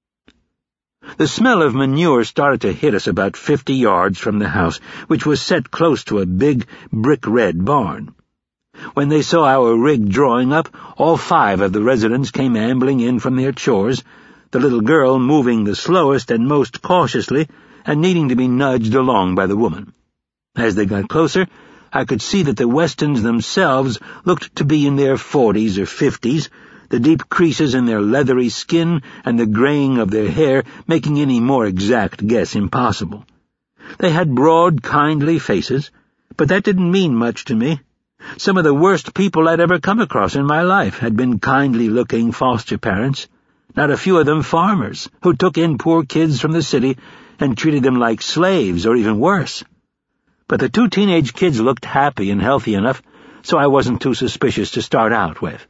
The smell of manure started to hit us about fifty yards from the house, which was set close to a big brick-red barn. When they saw our rig drawing up, all five of the residents came ambling in from their chores, the little girl moving the slowest and most cautiously, and needing to be nudged along by the woman. As they got closer, I could see that the Westons themselves looked to be in their forties or fifties, the deep creases in their leathery skin and the graying of their hair making any more exact guess impossible. They had broad, kindly faces, but that didn't mean much to me. Some of the worst people I'd ever come across in my life had been kindly-looking foster parents, not a few of them farmers, who took in poor kids from the city and treated them like slaves or even worse. But the two teenage kids looked happy and healthy enough, so I wasn't too suspicious to start out with.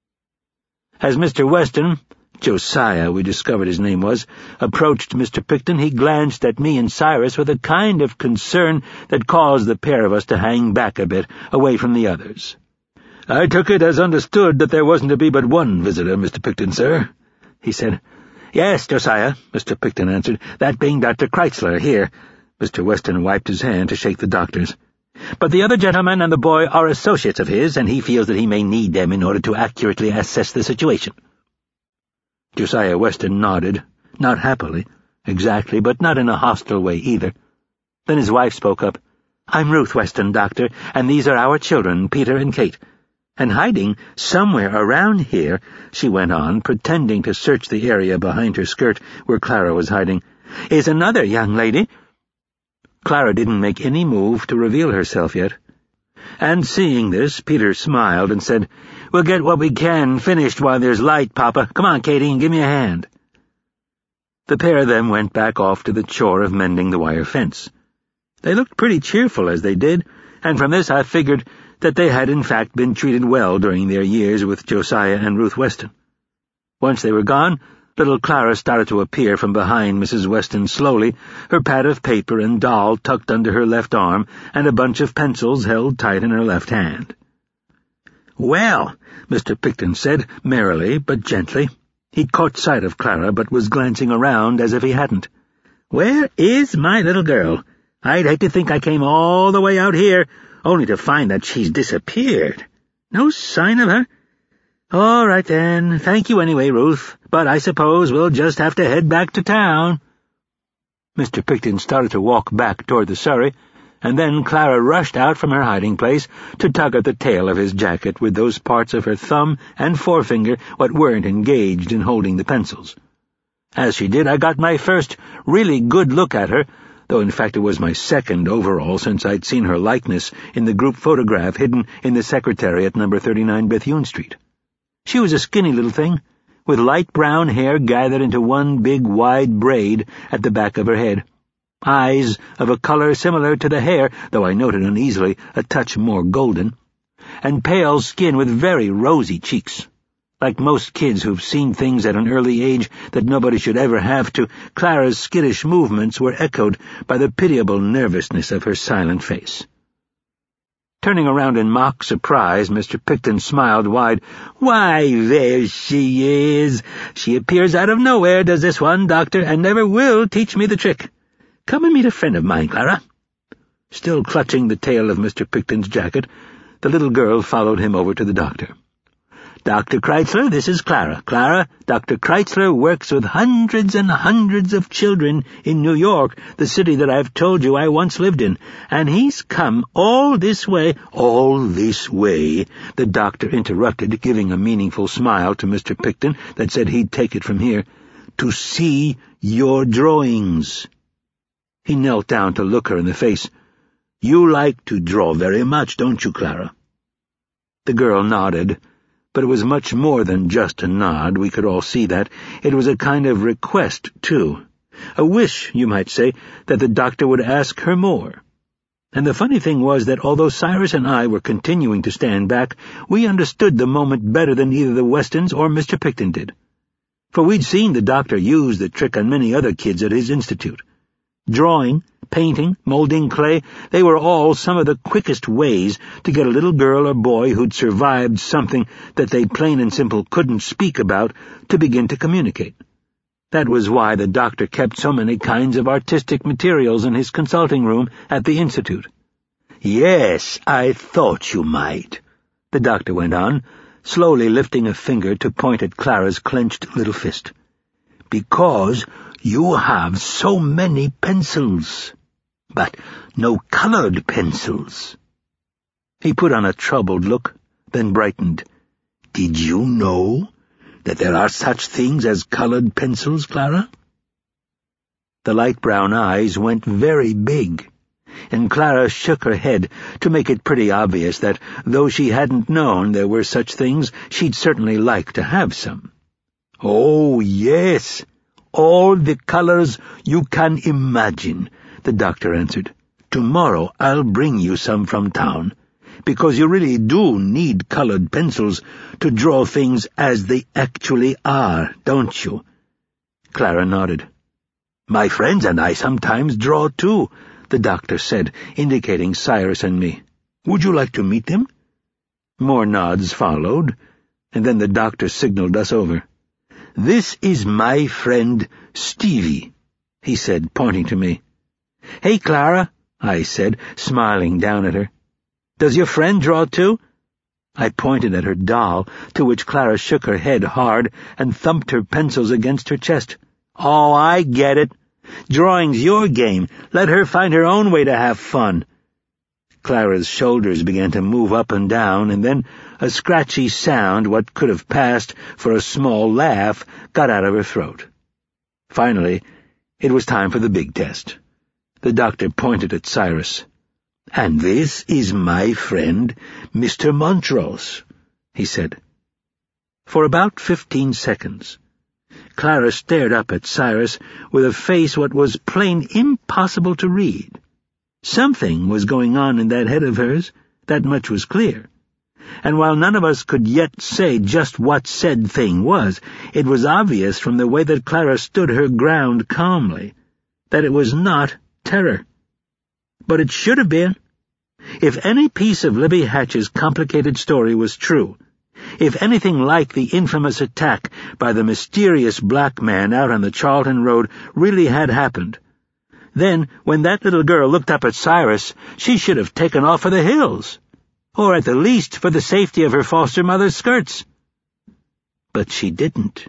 As Mister Weston, Josiah, we discovered his name was, approached Mister Picton, he glanced at me and Cyrus with a kind of concern that caused the pair of us to hang back a bit, away from the others. "I took it as understood that there wasn't to be but one visitor, Mister Picton, sir," he said. "Yes, Josiah," Mister Picton answered, "that being Doctor Kreitzler here." Mister Weston wiped his hand to shake the doctor's. "But the other gentleman and the boy are associates of his, and he feels that he may need them in order to accurately assess the situation." Josiah Weston nodded, not happily, exactly, but not in a hostile way either. Then his wife spoke up. "I'm Ruth Weston, Doctor, and these are our children, Peter and Kate. And hiding somewhere around here," she went on, pretending to search the area behind her skirt where Clara was hiding, "is another young lady." Clara didn't make any move to reveal herself yet. And seeing this, Peter smiled and said, "We'll get what we can finished while there's light, Papa. Come on, Katie, and give me a hand." The pair then went back off to the chore of mending the wire fence. They looked pretty cheerful as they did, and from this I figured that they had in fact been treated well during their years with Josiah and Ruth Weston. Once they were gone, little Clara started to appear from behind Missus Weston slowly, her pad of paper and doll tucked under her left arm, and a bunch of pencils held tight in her left hand. "Well," Mister Picton said, merrily but gently. He caught sight of Clara, but was glancing around as if he hadn't. "Where is my little girl? I'd hate to think I came all the way out here, only to find that she's disappeared. No sign of her? All right, then. Thank you anyway, Ruth, but I suppose we'll just have to head back to town." Mister Picton started to walk back toward the surrey, and then Clara rushed out from her hiding place to tug at the tail of his jacket with those parts of her thumb and forefinger what weren't engaged in holding the pencils. As she did, I got my first really good look at her, though in fact it was my second overall since I'd seen her likeness in the group photograph hidden in the secretary at number thirty-nine Bethune Street. She was a skinny little thing, with light brown hair gathered into one big wide braid at the back of her head, eyes of a color similar to the hair, though I noted uneasily a touch more golden, and pale skin with very rosy cheeks. Like most kids who've seen things at an early age that nobody should ever have to, Clara's skittish movements were echoed by the pitiable nervousness of her silent face. Turning around in mock surprise, Mister Picton smiled wide. "Why, there she is! She appears out of nowhere, does this one, Doctor, and never will teach me the trick. Come and meet a friend of mine, Clara." Still clutching the tail of Mister Picton's jacket, the little girl followed him over to the doctor. "Doctor Kreitzler, this is Clara. Clara, Doctor Kreitzler works with hundreds and hundreds of children in New York, the city that I've told you I once lived in, and he's come all this way—" "All this way," the doctor interrupted, giving a meaningful smile to Mister Picton that said he'd take it from here, "to see your drawings." He knelt down to look her in the face. "You like to draw very much, don't you, Clara?" The girl nodded. But it was much more than just a nod, we could all see that. It was a kind of request, too. A wish, you might say, that the doctor would ask her more. And the funny thing was that although Cyrus and I were continuing to stand back, we understood the moment better than either the Westons or Mister Picton did. For we'd seen the doctor use the trick on many other kids at his institute. Drawing, painting, molding clay, they were all some of the quickest ways to get a little girl or boy who'd survived something that they plain and simple couldn't speak about to begin to communicate. That was why the doctor kept so many kinds of artistic materials in his consulting room at the Institute. "Yes, I thought you might," the doctor went on, slowly lifting a finger to point at Clara's clenched little fist. "Because you have so many pencils, but no colored pencils." He put on a troubled look, then brightened. "Did you know that there are such things as colored pencils, Clara?" The light brown eyes went very big, and Clara shook her head to make it pretty obvious that, though she hadn't known there were such things, she'd certainly like to have some. "Oh, yes, all the colors you can imagine," the doctor answered. "Tomorrow I'll bring you some from town, because you really do need colored pencils to draw things as they actually are, don't you?" Clara nodded. "My friends and I sometimes draw too," the doctor said, indicating Cyrus and me. "Would you like to meet them?" More nods followed, and then the doctor signaled us over. "This is my friend Stevie," he said, pointing to me. "Hey, Clara," I said, smiling down at her. "Does your friend draw too?" I pointed at her doll, to which Clara shook her head hard and thumped her pencils against her chest. "Oh, I get it. Drawing's your game. Let her find her own way to have fun." Clara's shoulders began to move up and down, and then a scratchy sound, what could have passed for a small laugh, got out of her throat. Finally, it was time for the big test. The doctor pointed at Cyrus. "And this is my friend, Mister Montrose," he said. For about fifteen seconds, Clara stared up at Cyrus with a face what was plain impossible to read. Something was going on in that head of hers, that much was clear. And while none of us could yet say just what said thing was, it was obvious from the way that Clara stood her ground calmly that it was not terror. But it should have been. If any piece of Libby Hatch's complicated story was true, if anything like the infamous attack by the mysterious black man out on the Charlton Road really had happened, then, when that little girl looked up at Cyrus, she should have taken off for the hills, or at the least for the safety of her foster mother's skirts. But she didn't.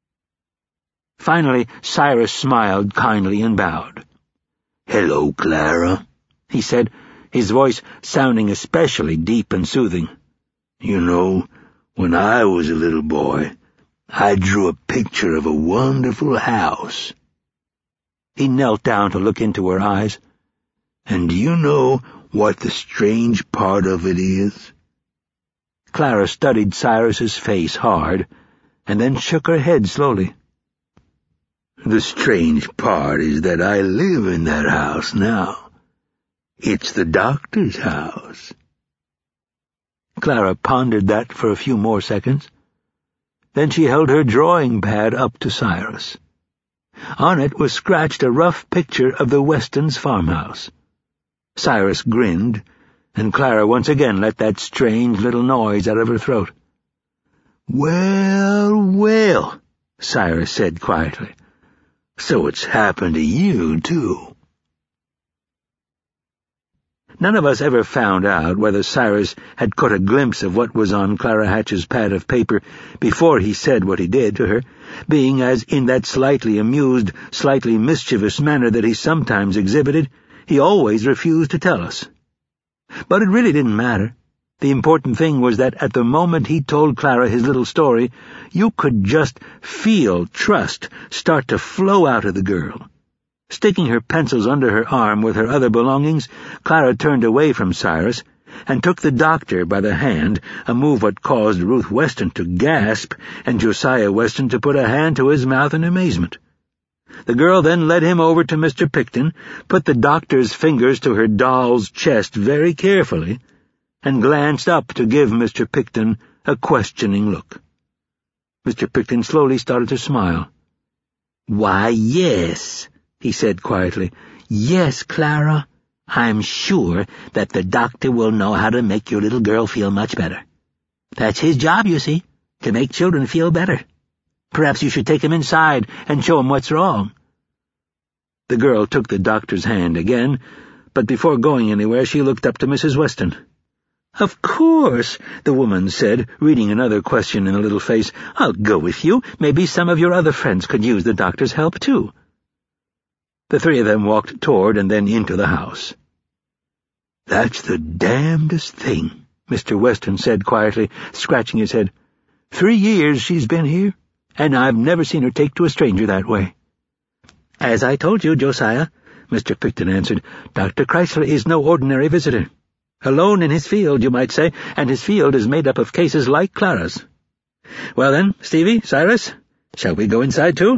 Finally, Cyrus smiled kindly and bowed. "Hello, Clara," he said, his voice sounding especially deep and soothing. "You know, when I was a little boy, I drew a picture of a wonderful house." He knelt down to look into her eyes. "And do you know what the strange part of it is?" Clara studied Cyrus's face hard, and then shook her head slowly. "The strange part is that I live in that house now. It's the doctor's house." Clara pondered that for a few more seconds. Then she held her drawing pad up to Cyrus. On it was scratched a rough picture of the Westons' farmhouse. Cyrus grinned, and Clara once again let that strange little noise out of her throat. "Well, well," Cyrus said quietly. "So it's happened to you, too." None of us ever found out whether Cyrus had caught a glimpse of what was on Clara Hatch's pad of paper before he said what he did to her, being as in that slightly amused, slightly mischievous manner that he sometimes exhibited, he always refused to tell us. But it really didn't matter. The important thing was that at the moment he told Clara his little story, you could just feel trust start to flow out of the girl. Sticking her pencils under her arm with her other belongings, Clara turned away from Cyrus and took the doctor by the hand, a move what caused Ruth Weston to gasp and Josiah Weston to put a hand to his mouth in amazement. The girl then led him over to Mister Picton, put the doctor's fingers to her doll's chest very carefully, and glanced up to give Mister Picton a questioning look. Mister Picton slowly started to smile. "Why, yes," he said quietly. "Yes, Clara, I'm sure that the doctor will know how to make your little girl feel much better. That's his job, you see, to make children feel better. Perhaps you should take him inside and show him what's wrong." The girl took the doctor's hand again, but before going anywhere she looked up to Missus Weston. "Of course," the woman said, reading another question in the little face. "I'll go with you. Maybe some of your other friends could use the doctor's help, too." The three of them walked toward and then into the house. "That's the damnedest thing," Mister Weston said quietly, scratching his head. "Three years she's been here, and I've never seen her take to a stranger that way." "As I told you, Josiah," Mister Picton answered, "Doctor Chrysler is no ordinary visitor. Alone in his field, you might say, and his field is made up of cases like Clara's. Well then, Stevie, Cyrus, shall we go inside too?"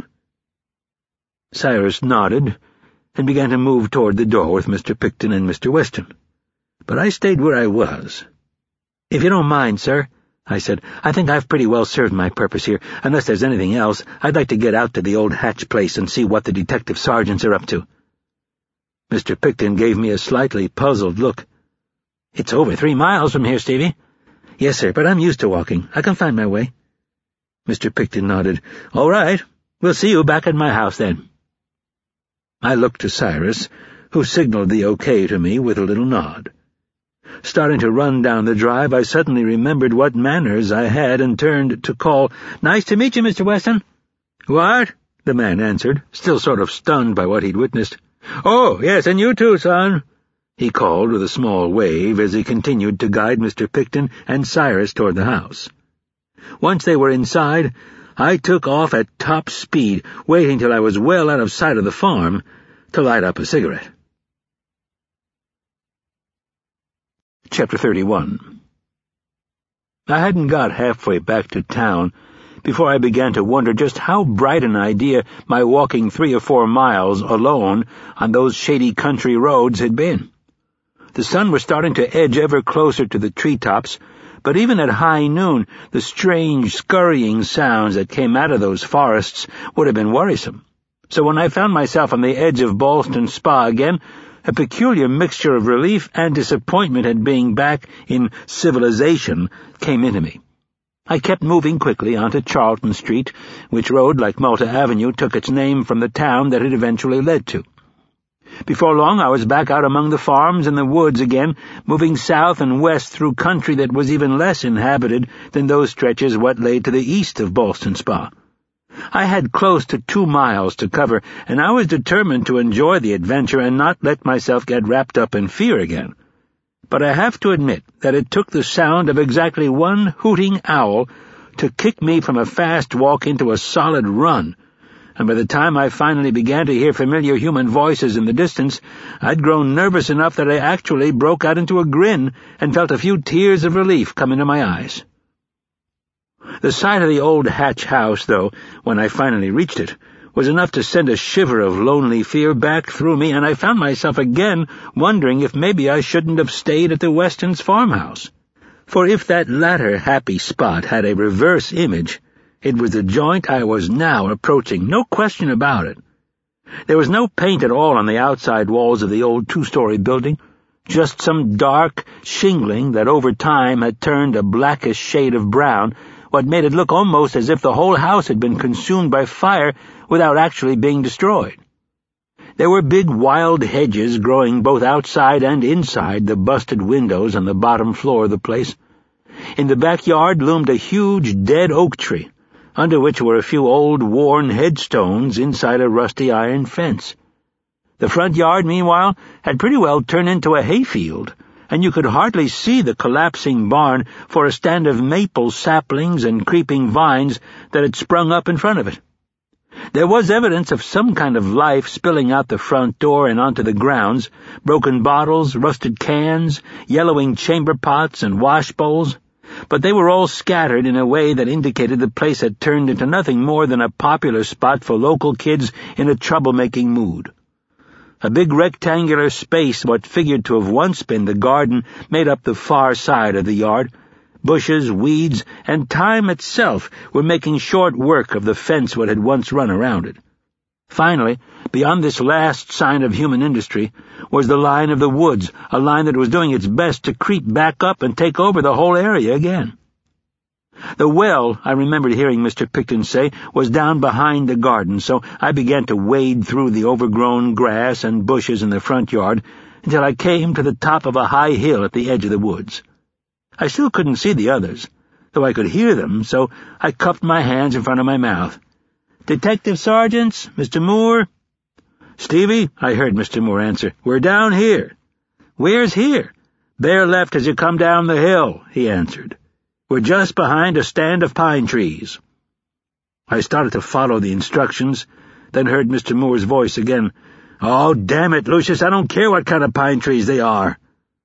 Cyrus nodded and began to move toward the door with Mister Picton and Mister Weston. But I stayed where I was. "If you don't mind, sir," I said, "I think I've pretty well served my purpose here. Unless there's anything else, I'd like to get out to the old Hatch place and see what the detective sergeants are up to." Mister Picton gave me a slightly puzzled look. "It's over three miles from here, Stevie." "Yes, sir, but I'm used to walking. I can find my way." Mister Picton nodded. "All right. We'll see you back at my house, then." I looked to Cyrus, who signaled the okay to me with a little nod. Starting to run down the drive, I suddenly remembered what manners I had and turned to call, "Nice to meet you, Mister Weston." "What?" the man answered, still sort of stunned by what he'd witnessed. "Oh, yes, and you too, son," he called with a small wave as he continued to guide Mister Picton and Cyrus toward the house. Once they were inside, I took off at top speed, waiting till I was well out of sight of the farm to light up a cigarette. Chapter thirty-one. I hadn't got halfway back to town before I began to wonder just how bright an idea my walking three or four miles alone on those shady country roads had been. The sun was starting to edge ever closer to the treetops, but even at high noon the strange, scurrying sounds that came out of those forests would have been worrisome. So when I found myself on the edge of Ballston Spa again, a peculiar mixture of relief and disappointment at being back in civilization came into me. I kept moving quickly onto Charlton Street, which road, like Malta Avenue, took its name from the town that it eventually led to. Before long I was back out among the farms and the woods again, moving south and west through country that was even less inhabited than those stretches what lay to the east of Ballston Spa. I had close to two miles to cover, and I was determined to enjoy the adventure and not let myself get wrapped up in fear again. But I have to admit that it took the sound of exactly one hooting owl to kick me from a fast walk into a solid run, and by the time I finally began to hear familiar human voices in the distance, I'd grown nervous enough that I actually broke out into a grin and felt a few tears of relief come into my eyes. The sight of the old Hatch house, though, when I finally reached it, was enough to send a shiver of lonely fear back through me, and I found myself again wondering if maybe I shouldn't have stayed at the Westons' farmhouse. For if that latter happy spot had a reverse image, it was the joint I was now approaching, no question about it. There was no paint at all on the outside walls of the old two-story building, just some dark shingling that over time had turned a blackish shade of brown, what made it look almost as if the whole house had been consumed by fire without actually being destroyed. There were big wild hedges growing both outside and inside the busted windows on the bottom floor of the place. In the backyard loomed a huge dead oak tree, under which were a few old worn headstones inside a rusty iron fence. The front yard, meanwhile, had pretty well turned into a hayfield, and you could hardly see the collapsing barn for a stand of maple saplings and creeping vines that had sprung up in front of it. There was evidence of some kind of life spilling out the front door and onto the grounds, broken bottles, rusted cans, yellowing chamber pots and wash bowls, but they were all scattered in a way that indicated the place had turned into nothing more than a popular spot for local kids in a troublemaking mood. A big rectangular space, what figured to have once been the garden, made up the far side of the yard. Bushes, weeds, and time itself were making short work of the fence what had once run around it. Finally, beyond this last sign of human industry, was the line of the woods, a line that was doing its best to creep back up and take over the whole area again. The well, I remembered hearing Mister Picton say, was down behind the garden, so I began to wade through the overgrown grass and bushes in the front yard until I came to the top of a high hill at the edge of the woods. I still couldn't see the others, though I could hear them, so I cupped my hands in front of my mouth. "Detective Sergeants, Mister Moore?" "Stevie," I heard Mister Moore answer, "we're down here." "Where's here?" "Bear left as you come down the hill," he answered. "We're just behind a stand of pine trees." I started to follow the instructions, then heard Mister Moore's voice again. "Oh, damn it, Lucius, I don't care what kind of pine trees they are."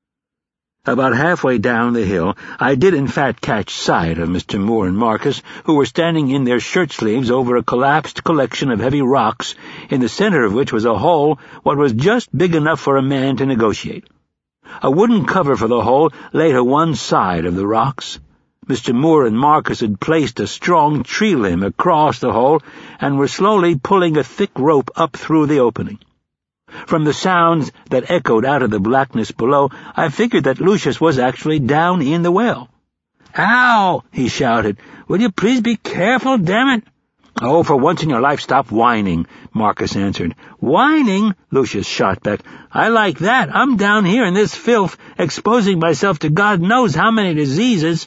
About halfway down the hill, I did in fact catch sight of Mister Moore and Marcus, who were standing in their shirt-sleeves over a collapsed collection of heavy rocks, in the center of which was a hole what was just big enough for a man to negotiate. A wooden cover for the hole lay to one side of the rocks. Mister Moore and Marcus had placed a strong tree limb across the hole and were slowly pulling a thick rope up through the opening. From the sounds that echoed out of the blackness below, I figured that Lucius was actually down in the well. "Ow!" he shouted. "Will you please be careful, damn it?" "Oh, for once in your life, stop whining," Marcus answered. "Whining?" Lucius shot back. "I like that. I'm down here in this filth, exposing myself to God knows how many diseases."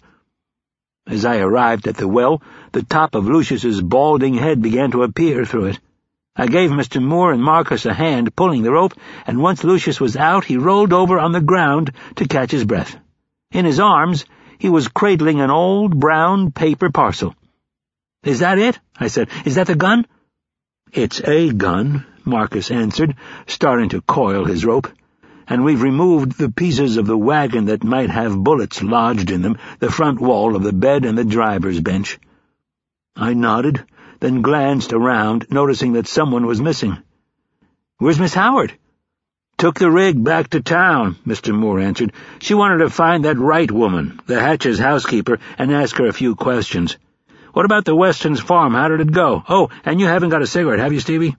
As I arrived at the well, the top of Lucius's balding head began to appear through it. I gave Mister Moore and Marcus a hand pulling the rope, and once Lucius was out, he rolled over on the ground to catch his breath. In his arms, he was cradling an old brown paper parcel. "Is that it?" I said. "Is that the gun?" "It's a gun," Marcus answered, starting to coil his rope. "And we've removed the pieces of the wagon that might have bullets lodged in them, the front wall of the bed and the driver's bench." I nodded, then glanced around, noticing that someone was missing. "Where's Miss Howard?" "Took the rig back to town," Mister Moore answered. "She wanted to find that Wright woman, the Hatch's housekeeper, and ask her a few questions. What about the Westons' farm? How did it go? Oh, and you haven't got a cigarette, have you, Stevie?"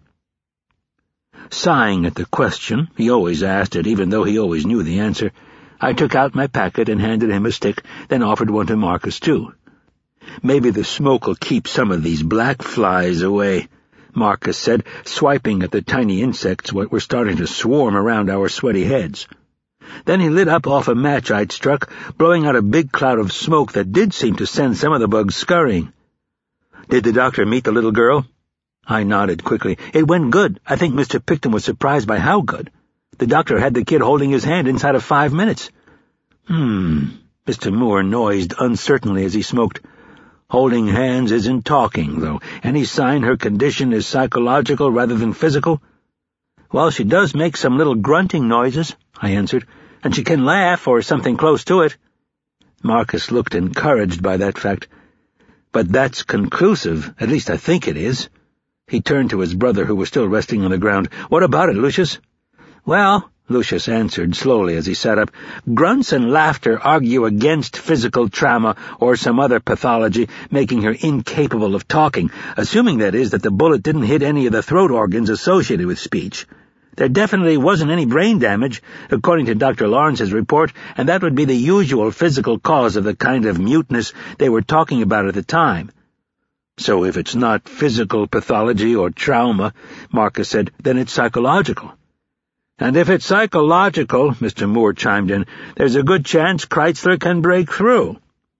Sighing at the question, he always asked it, even though he always knew the answer, I took out my packet and handed him a stick, then offered one to Marcus, too. "Maybe the smoke'll keep some of these black flies away," Marcus said, swiping at the tiny insects what were starting to swarm around our sweaty heads. Then he lit up off a match I'd struck, blowing out a big cloud of smoke that did seem to send some of the bugs scurrying. "Did the doctor meet the little girl?" I nodded quickly. "It went good. I think Mister Picton was surprised by how good. The doctor had the kid holding his hand inside of five minutes. Hmm, Mister Moore noised uncertainly as he smoked. Holding hands isn't talking, though. Any sign her condition is psychological rather than physical?" "Well, she does make some little grunting noises," I answered, "and she can laugh, or something close to it." Marcus looked encouraged by that fact. "But that's conclusive, at least I think it is." He turned to his brother, who was still resting on the ground. "What about it, Lucius?" "Well," Lucius answered slowly as he sat up, "grunts and laughter argue against physical trauma or some other pathology making her incapable of talking, assuming, that is, that the bullet didn't hit any of the throat organs associated with speech. There definitely wasn't any brain damage, according to Doctor Lawrence's report, and that would be the usual physical cause of the kind of muteness they were talking about at the time." "So if it's not physical pathology or trauma," Marcus said, "then it's psychological." "And if it's psychological," Mister Moore chimed in, "there's a good chance Kreitzler can break through."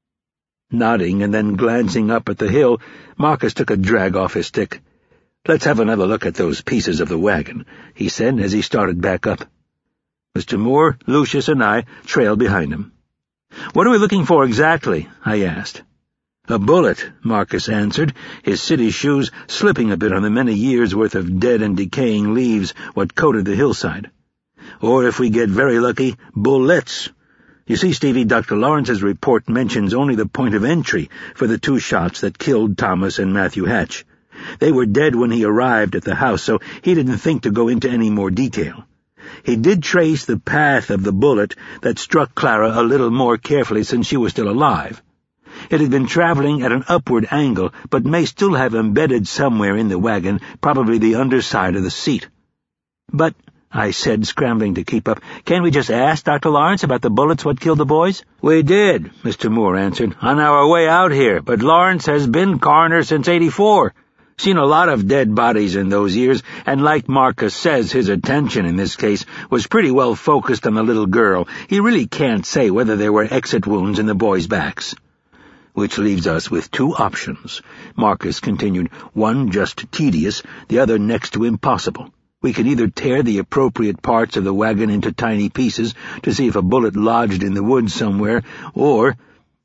Nodding and then glancing up at the hill, Marcus took a drag off his stick. "Let's have another look at those pieces of the wagon," he said as he started back up. Mister Moore, Lucius, and I trailed behind him. "What are we looking for exactly?" I asked. "A bullet," Marcus answered, his city shoes slipping a bit on the many years' worth of dead and decaying leaves what coated the hillside. "Or, if we get very lucky, bullets. You see, Stevie, Doctor Lawrence's report mentions only the point of entry for the two shots that killed Thomas and Matthew Hatch. They were dead when he arrived at the house, so he didn't think to go into any more detail. He did trace the path of the bullet that struck Clara a little more carefully since she was still alive. It had been traveling at an upward angle, but may still have embedded somewhere in the wagon, probably the underside of the seat." "But," I said, scrambling to keep up, "can't we just ask Doctor Lawrence about the bullets what killed the boys?" "We did," Mister Moore answered, "on our way out here, but Lawrence has been coroner since eighty-four. Seen a lot of dead bodies in those years, and like Marcus says, his attention in this case was pretty well focused on the little girl. He really can't say whether there were exit wounds in the boys' backs." "Which leaves us with two options," Marcus continued, "one just tedious, the other next to impossible. We can either tear the appropriate parts of the wagon into tiny pieces to see if a bullet lodged in the woods somewhere, or—"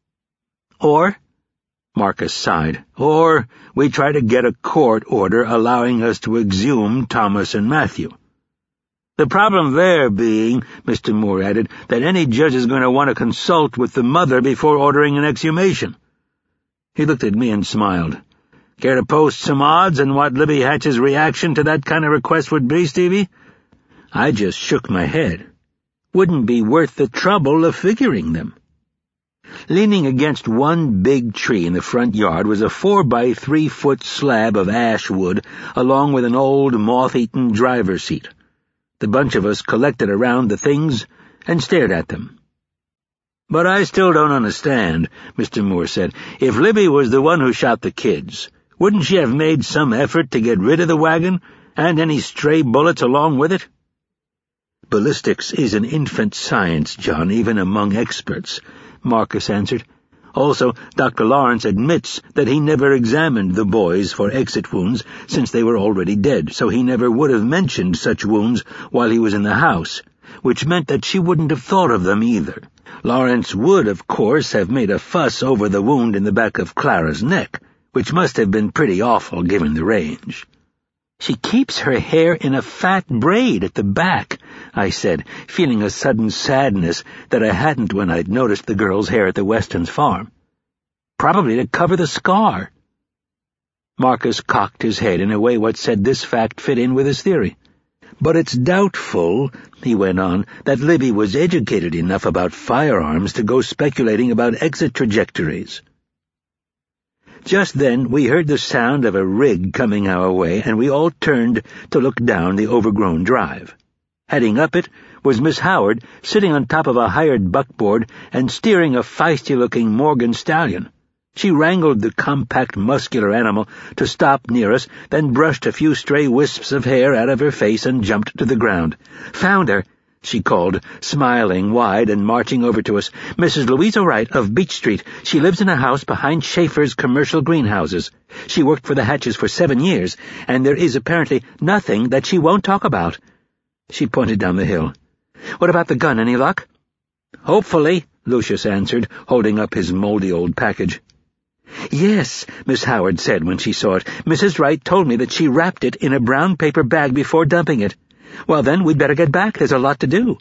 "Or?" Marcus sighed. "Or we try to get a court order allowing us to exhume Thomas and Matthew. The problem there being," Mister Moore added, "that any judge is going to want to consult with the mother before ordering an exhumation." He looked at me and smiled. "Care to post some odds on what Libby Hatch's reaction to that kind of request would be, Stevie?" I just shook my head. Wouldn't be worth the trouble of figuring them. Leaning against one big tree in the front yard was a four-by-three-foot slab of ash wood, along with an old moth-eaten driver's seat. The bunch of us collected around the things and stared at them. "But I still don't understand," Mister Moore said. "If Libby was the one who shot the kids, wouldn't she have made some effort to get rid of the wagon, and any stray bullets along with it?" "Ballistics is an infant science, John, even among experts," Marcus answered. "Also, Doctor Lawrence admits that he never examined the boys for exit wounds since they were already dead, so he never would have mentioned such wounds while he was in the house, which meant that she wouldn't have thought of them either. Lawrence would, of course, have made a fuss over the wound in the back of Clara's neck, which must have been pretty awful given the range." "She keeps her hair in a fat braid at the back," I said, feeling a sudden sadness that I hadn't when I'd noticed the girl's hair at the Westons' farm. "Probably to cover the scar." Marcus cocked his head in a way what said this fact fit in with his theory. "But it's doubtful," he went on, "that Libby was educated enough about firearms to go speculating about exit trajectories." Just then we heard the sound of a rig coming our way, and we all turned to look down the overgrown drive. Heading up it was Miss Howard, sitting on top of a hired buckboard and steering a feisty-looking Morgan stallion. She wrangled the compact, muscular animal to stop near us, then brushed a few stray wisps of hair out of her face and jumped to the ground. "Found her," she called, smiling wide and marching over to us. "Missus Louisa Wright of Beach Street. She lives in a house behind Schaefer's commercial greenhouses. She worked for the Hatches for seven years, and there is apparently nothing that she won't talk about." She pointed down the hill. "What about the gun? Any luck?" "Hopefully," Lucius answered, holding up his moldy old package. "Yes," Miss Howard said when she saw it. "Missus Wright told me that she wrapped it in a brown paper bag before dumping it. Well, then, we'd better get back. There's a lot to do."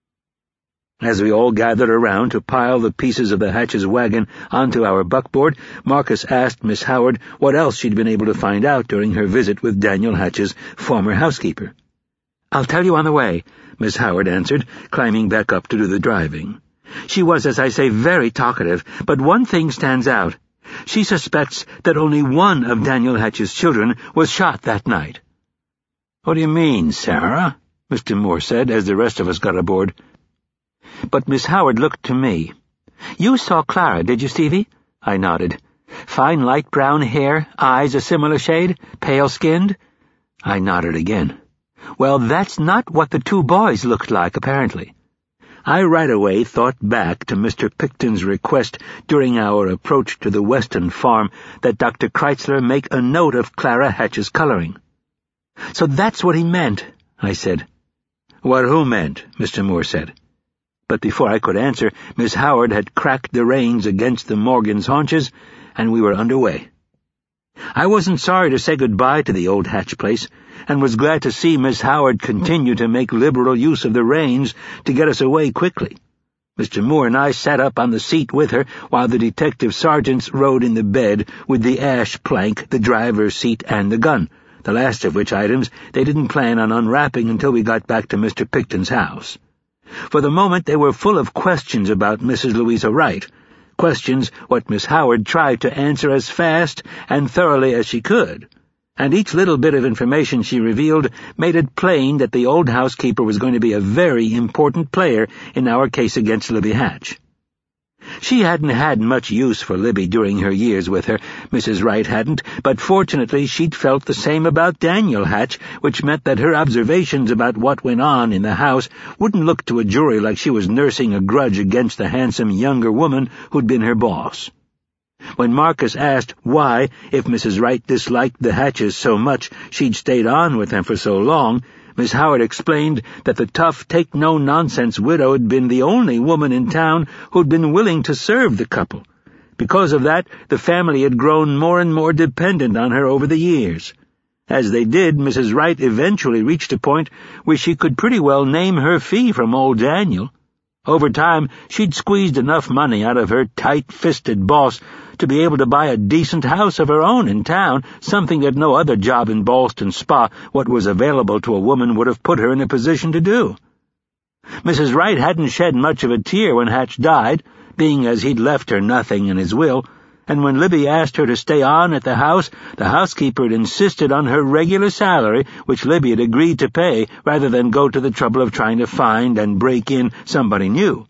As we all gathered around to pile the pieces of the Hatch's wagon onto our buckboard, Marcus asked Miss Howard what else she'd been able to find out during her visit with Daniel Hatch's former housekeeper. "I'll tell you on the way," Miss Howard answered, climbing back up to do the driving. "She was, as I say, very talkative, but one thing stands out. She suspects that only one of Daniel Hatch's children was shot that night." "What do you mean, Sarah?" Mister Moore said, as the rest of us got aboard. But Miss Howard looked to me. "You saw Clara, did you, Stevie?" I nodded. "Fine light brown hair, eyes a similar shade, pale-skinned?" I nodded again. "Well, that's not what the two boys looked like, apparently." I right away thought back to Mister Picton's request during our approach to the Weston farm that Doctor Kreitzler make a note of Clara Hatch's coloring. "So that's what he meant," I said. "What who meant?" Mister Moore said. But before I could answer, Miss Howard had cracked the reins against the Morgan's haunches, and we were underway. I wasn't sorry to say goodbye to the old Hatch place, and was glad to see Miss Howard continue to make liberal use of the reins to get us away quickly. Mister Moore and I sat up on the seat with her, while the detective sergeants rode in the bed with the ash plank, the driver's seat, and the gun, the last of which items they didn't plan on unwrapping until we got back to Mister Picton's house. For the moment they were full of questions about Missus Louisa Wright, questions what Miss Howard tried to answer as fast and thoroughly as she could, and each little bit of information she revealed made it plain that the old housekeeper was going to be a very important player in our case against Libby Hatch. She hadn't had much use for Libby during her years with her, Missus Wright hadn't, but fortunately she'd felt the same about Daniel Hatch, which meant that her observations about what went on in the house wouldn't look to a jury like she was nursing a grudge against the handsome younger woman who'd been her boss. When Marcus asked why, if Missus Wright disliked the Hatches so much, she'd stayed on with them for so long, Miss Howard explained that the tough, take-no-nonsense widow had been the only woman in town who'd been willing to serve the couple. Because of that, the family had grown more and more dependent on her over the years. As they did, Missus Wright eventually reached a point where she could pretty well name her fee from old Daniel. Over time, she'd squeezed enough money out of her tight-fisted boss to be able to buy a decent house of her own in town, something that no other job in Ballston Spa what was available to a woman would have put her in a position to do. Missus Wright hadn't shed much of a tear when Hatch died, being as he'd left her nothing in his will, and when Libby asked her to stay on at the house, the housekeeper had insisted on her regular salary, which Libby had agreed to pay, rather than go to the trouble of trying to find and break in somebody new.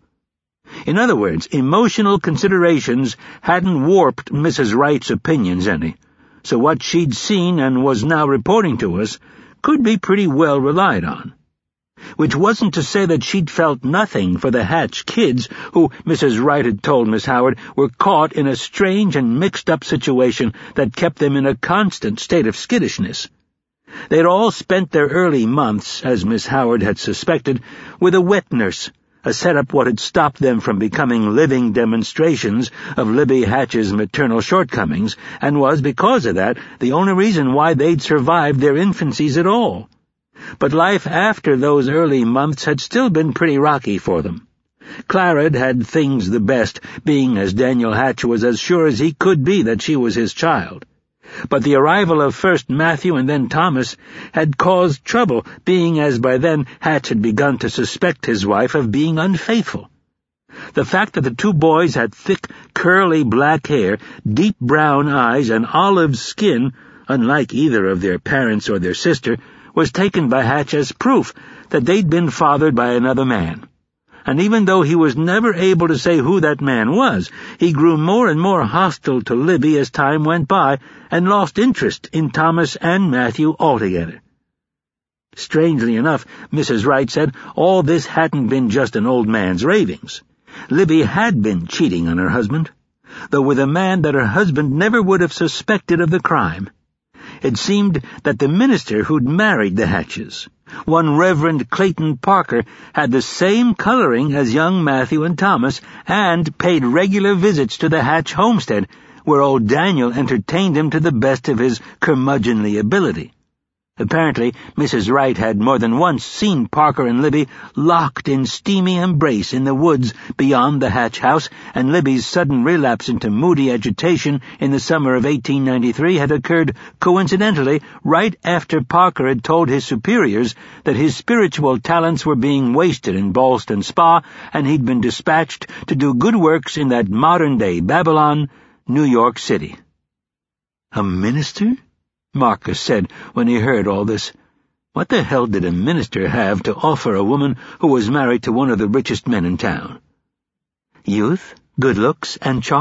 In other words, emotional considerations hadn't warped Missus Wright's opinions any, so what she'd seen and was now reporting to us could be pretty well relied on. Which wasn't to say that she'd felt nothing for the Hatch kids, who, Missus Wright had told Miss Howard, were caught in a strange and mixed-up situation that kept them in a constant state of skittishness. They'd all spent their early months, as Miss Howard had suspected, with a wet nurse, a setup what had stopped them from becoming living demonstrations of Libby Hatch's maternal shortcomings, and was, because of that, the only reason why they'd survived their infancies at all. But life after those early months had still been pretty rocky for them. Clara'd had things the best, being as Daniel Hatch was as sure as he could be that she was his child. But the arrival of first Matthew and then Thomas had caused trouble, being as by then Hatch had begun to suspect his wife of being unfaithful. The fact that the two boys had thick, curly black hair, deep brown eyes, and olive skin, unlike either of their parents or their sister, was taken by Hatch as proof that they'd been fathered by another man. And even though he was never able to say who that man was, he grew more and more hostile to Libby as time went by, and lost interest in Thomas and Matthew altogether. Strangely enough, Missus Wright said all this hadn't been just an old man's ravings. Libby had been cheating on her husband, though with a man that her husband never would have suspected of the crime. It seemed that the minister who'd married the Hatches, one Reverend Clayton Parker, had the same coloring as young Matthew and Thomas, and paid regular visits to the Hatch homestead, where old Daniel entertained him to the best of his curmudgeonly ability. Apparently, Missus Wright had more than once seen Parker and Libby locked in steamy embrace in the woods beyond the Hatch house, and Libby's sudden relapse into moody agitation in the summer of eighteen ninety-three had occurred coincidentally right after Parker had told his superiors that his spiritual talents were being wasted in Ballston Spa, and he'd been dispatched to do good works in that modern-day Babylon, New York City. "A minister?" Marcus said when he heard all this. What the hell did a minister have to offer a woman who was married to one of the richest men in town? Youth, good looks, and charm.